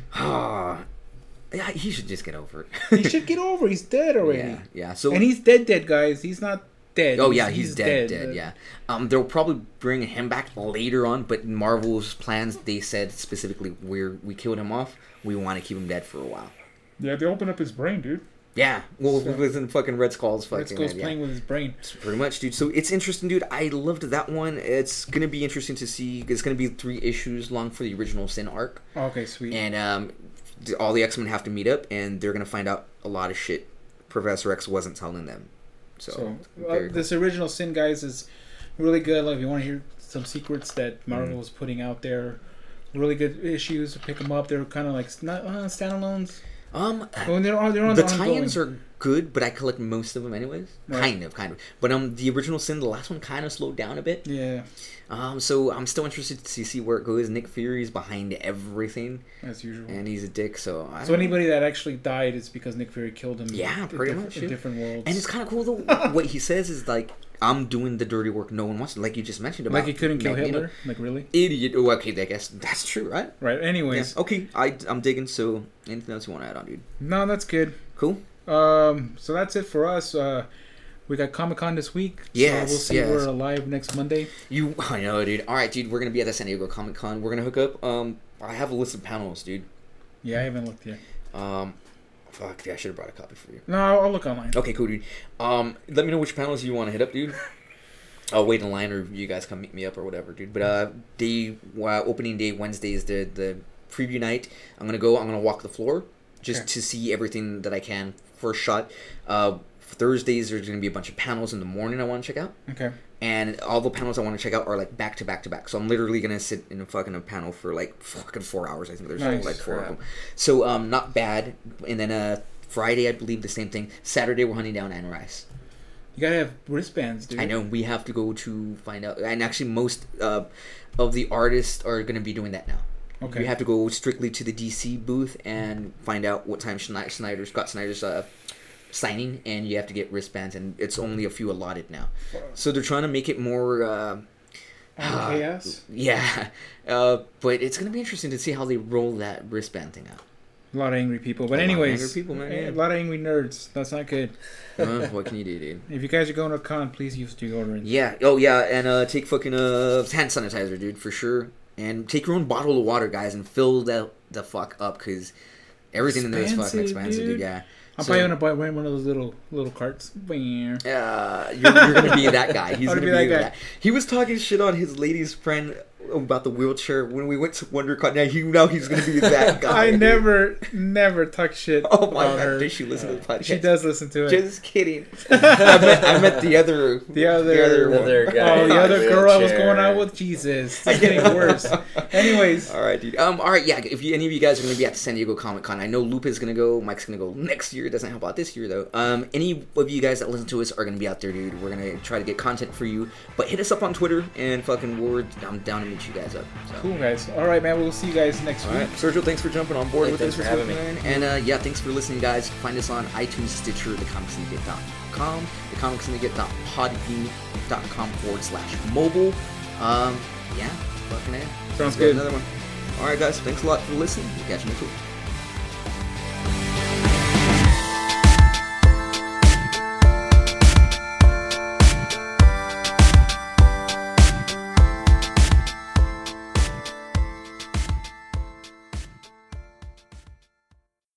ah, yeah, he should just get over it. He should get over. He's dead already. Yeah. Yeah. So and he's dead, dead guys. He's not dead. Oh he's, yeah, he's, he's dead, dead. dead. Yeah. Um, they'll probably bring him back later on, but in Marvel's plans, they said specifically, "We're we killed him off. We want to keep him dead for a while." Yeah, they open up his brain, dude. Yeah, well, so, it was in fucking Red Skull's fucking. Red Skull's yeah. playing with his brain. Pretty much, dude. So it's interesting, dude. I loved that one. It's gonna be interesting to see. It's gonna be three issues long for the original Sin arc. Okay, sweet. And um, all the X-Men have to meet up, and they're gonna find out a lot of shit Professor X wasn't telling them. So, so uh, cool. This original Sin, guys, is really good. Like, if you want to hear some secrets that Marvel is mm. putting out there, really good issues. Pick them up. They're kind of like not uh, standalones. Um, well, they're on, they're on the tie-ins are good, but I collect most of them anyways. Right. Kind of, kind of. But um, the original Sin, the last one, kind of slowed down a bit. Yeah. Um, so I'm still interested to see where it goes. Nick Fury's behind everything, as usual, and he's a dick. So I so anybody know. that actually died is because Nick Fury killed him. Yeah, pretty diff- much. In different worlds. And it's kind of cool though. What he says is like, I'm doing the dirty work no one wants to. Like you just mentioned about. Like he couldn't kill Magneto. Hitler. Like really? Idiot. Oh, okay, I guess that's true, right? Right. Anyways. Yeah. Okay, I I'm digging. So anything else you want to add on, dude? No, that's good. Cool. Um. So that's it for us. Uh. We got Comic Con this week. Yes, so we'll see yes. we're live next Monday. You, I know, dude. All right, dude. We're gonna be at the San Diego Comic Con. We're gonna hook up. Um, I have a list of panels, dude. Yeah, I haven't looked yet. Um, fuck, dude, I should have brought a copy for you. No, I'll, I'll look online. Okay, cool, dude. Um, let me know which panels you want to hit up, dude. I'll wait in line, or you guys come meet me up, or whatever, dude. But uh, day uh, opening day Wednesday is the the preview night. I'm gonna go. I'm gonna walk the floor just okay. to see everything that I can. First shot. Uh. Thursdays there's going to be a bunch of panels in the morning I want to check out. Okay. And all the panels I want to check out are like back to back to back. So I'm literally going to sit in a fucking a panel for like fucking four hours. I think there's nice. like four Crap. of them. So um not bad. And then uh Friday I believe the same thing. Saturday we're hunting down Anne Rice. You gotta have wristbands, dude. I know. We have to go to find out. And actually most uh, of the artists are going to be doing that now. Okay. You have to go strictly to the D C booth and find out what time Snyder, Scott Snyder's uh signing, and you have to get wristbands, and it's only a few allotted now. So they're trying to make it more uh, uh chaos. Yeah, uh, but it's gonna be interesting to see how they roll that wristband thing out. A lot of angry people, but a anyways, lot of angry people, man, yeah. a lot of angry nerds. That's not good. uh, what can you do, dude? If you guys are going to a con, please use deodorant. Yeah. Oh yeah, and uh, take fucking uh hand sanitizer, dude, for sure. And take your own bottle of water, guys, and fill the the fuck up, because everything expensive, in there is fucking expensive, dude. dude yeah. I'm so, probably gonna buy one of those little little carts. Uh, you're, you're gonna be that guy. He's gonna, gonna be, be that guy. guy. He was talking shit on his lady's friend about the wheelchair when we went to WonderCon. Now he now he's gonna be that guy. I never, never talk shit Oh my about god! her. Does she listen to the podcast? She does listen to it. Just kidding. I meant I meant the other The other, the other, one. Other guy oh, in the a other girl I was wheelchair. going out with. Jesus, it's getting worse. Anyways, All right, dude. Um, all right, yeah. If you, any of you guys are gonna be at the San Diego Comic Con, I know Lupa's gonna go. Mike's gonna go next year. It doesn't help out this year though. Um, any of you guys that listen to us are gonna be out there, dude. We're gonna try to get content for you. But hit us up on Twitter and fucking we're I'm down to meet you guys up. So. cool guys. All right, man. We'll see you guys next All week. right, Sergio, thanks for jumping on board Hey, with thanks us for this having week, man. And uh, yeah, thanks for listening, guys. Find us on iTunes, Stitcher, the comic syndicate dot com, the comic syndicate dot podbean dot com forward slash mobile. Um, yeah, fucking it. Sounds Let's go to good. Another one. All right, guys. Thanks a lot for listening. We'll catch you next week.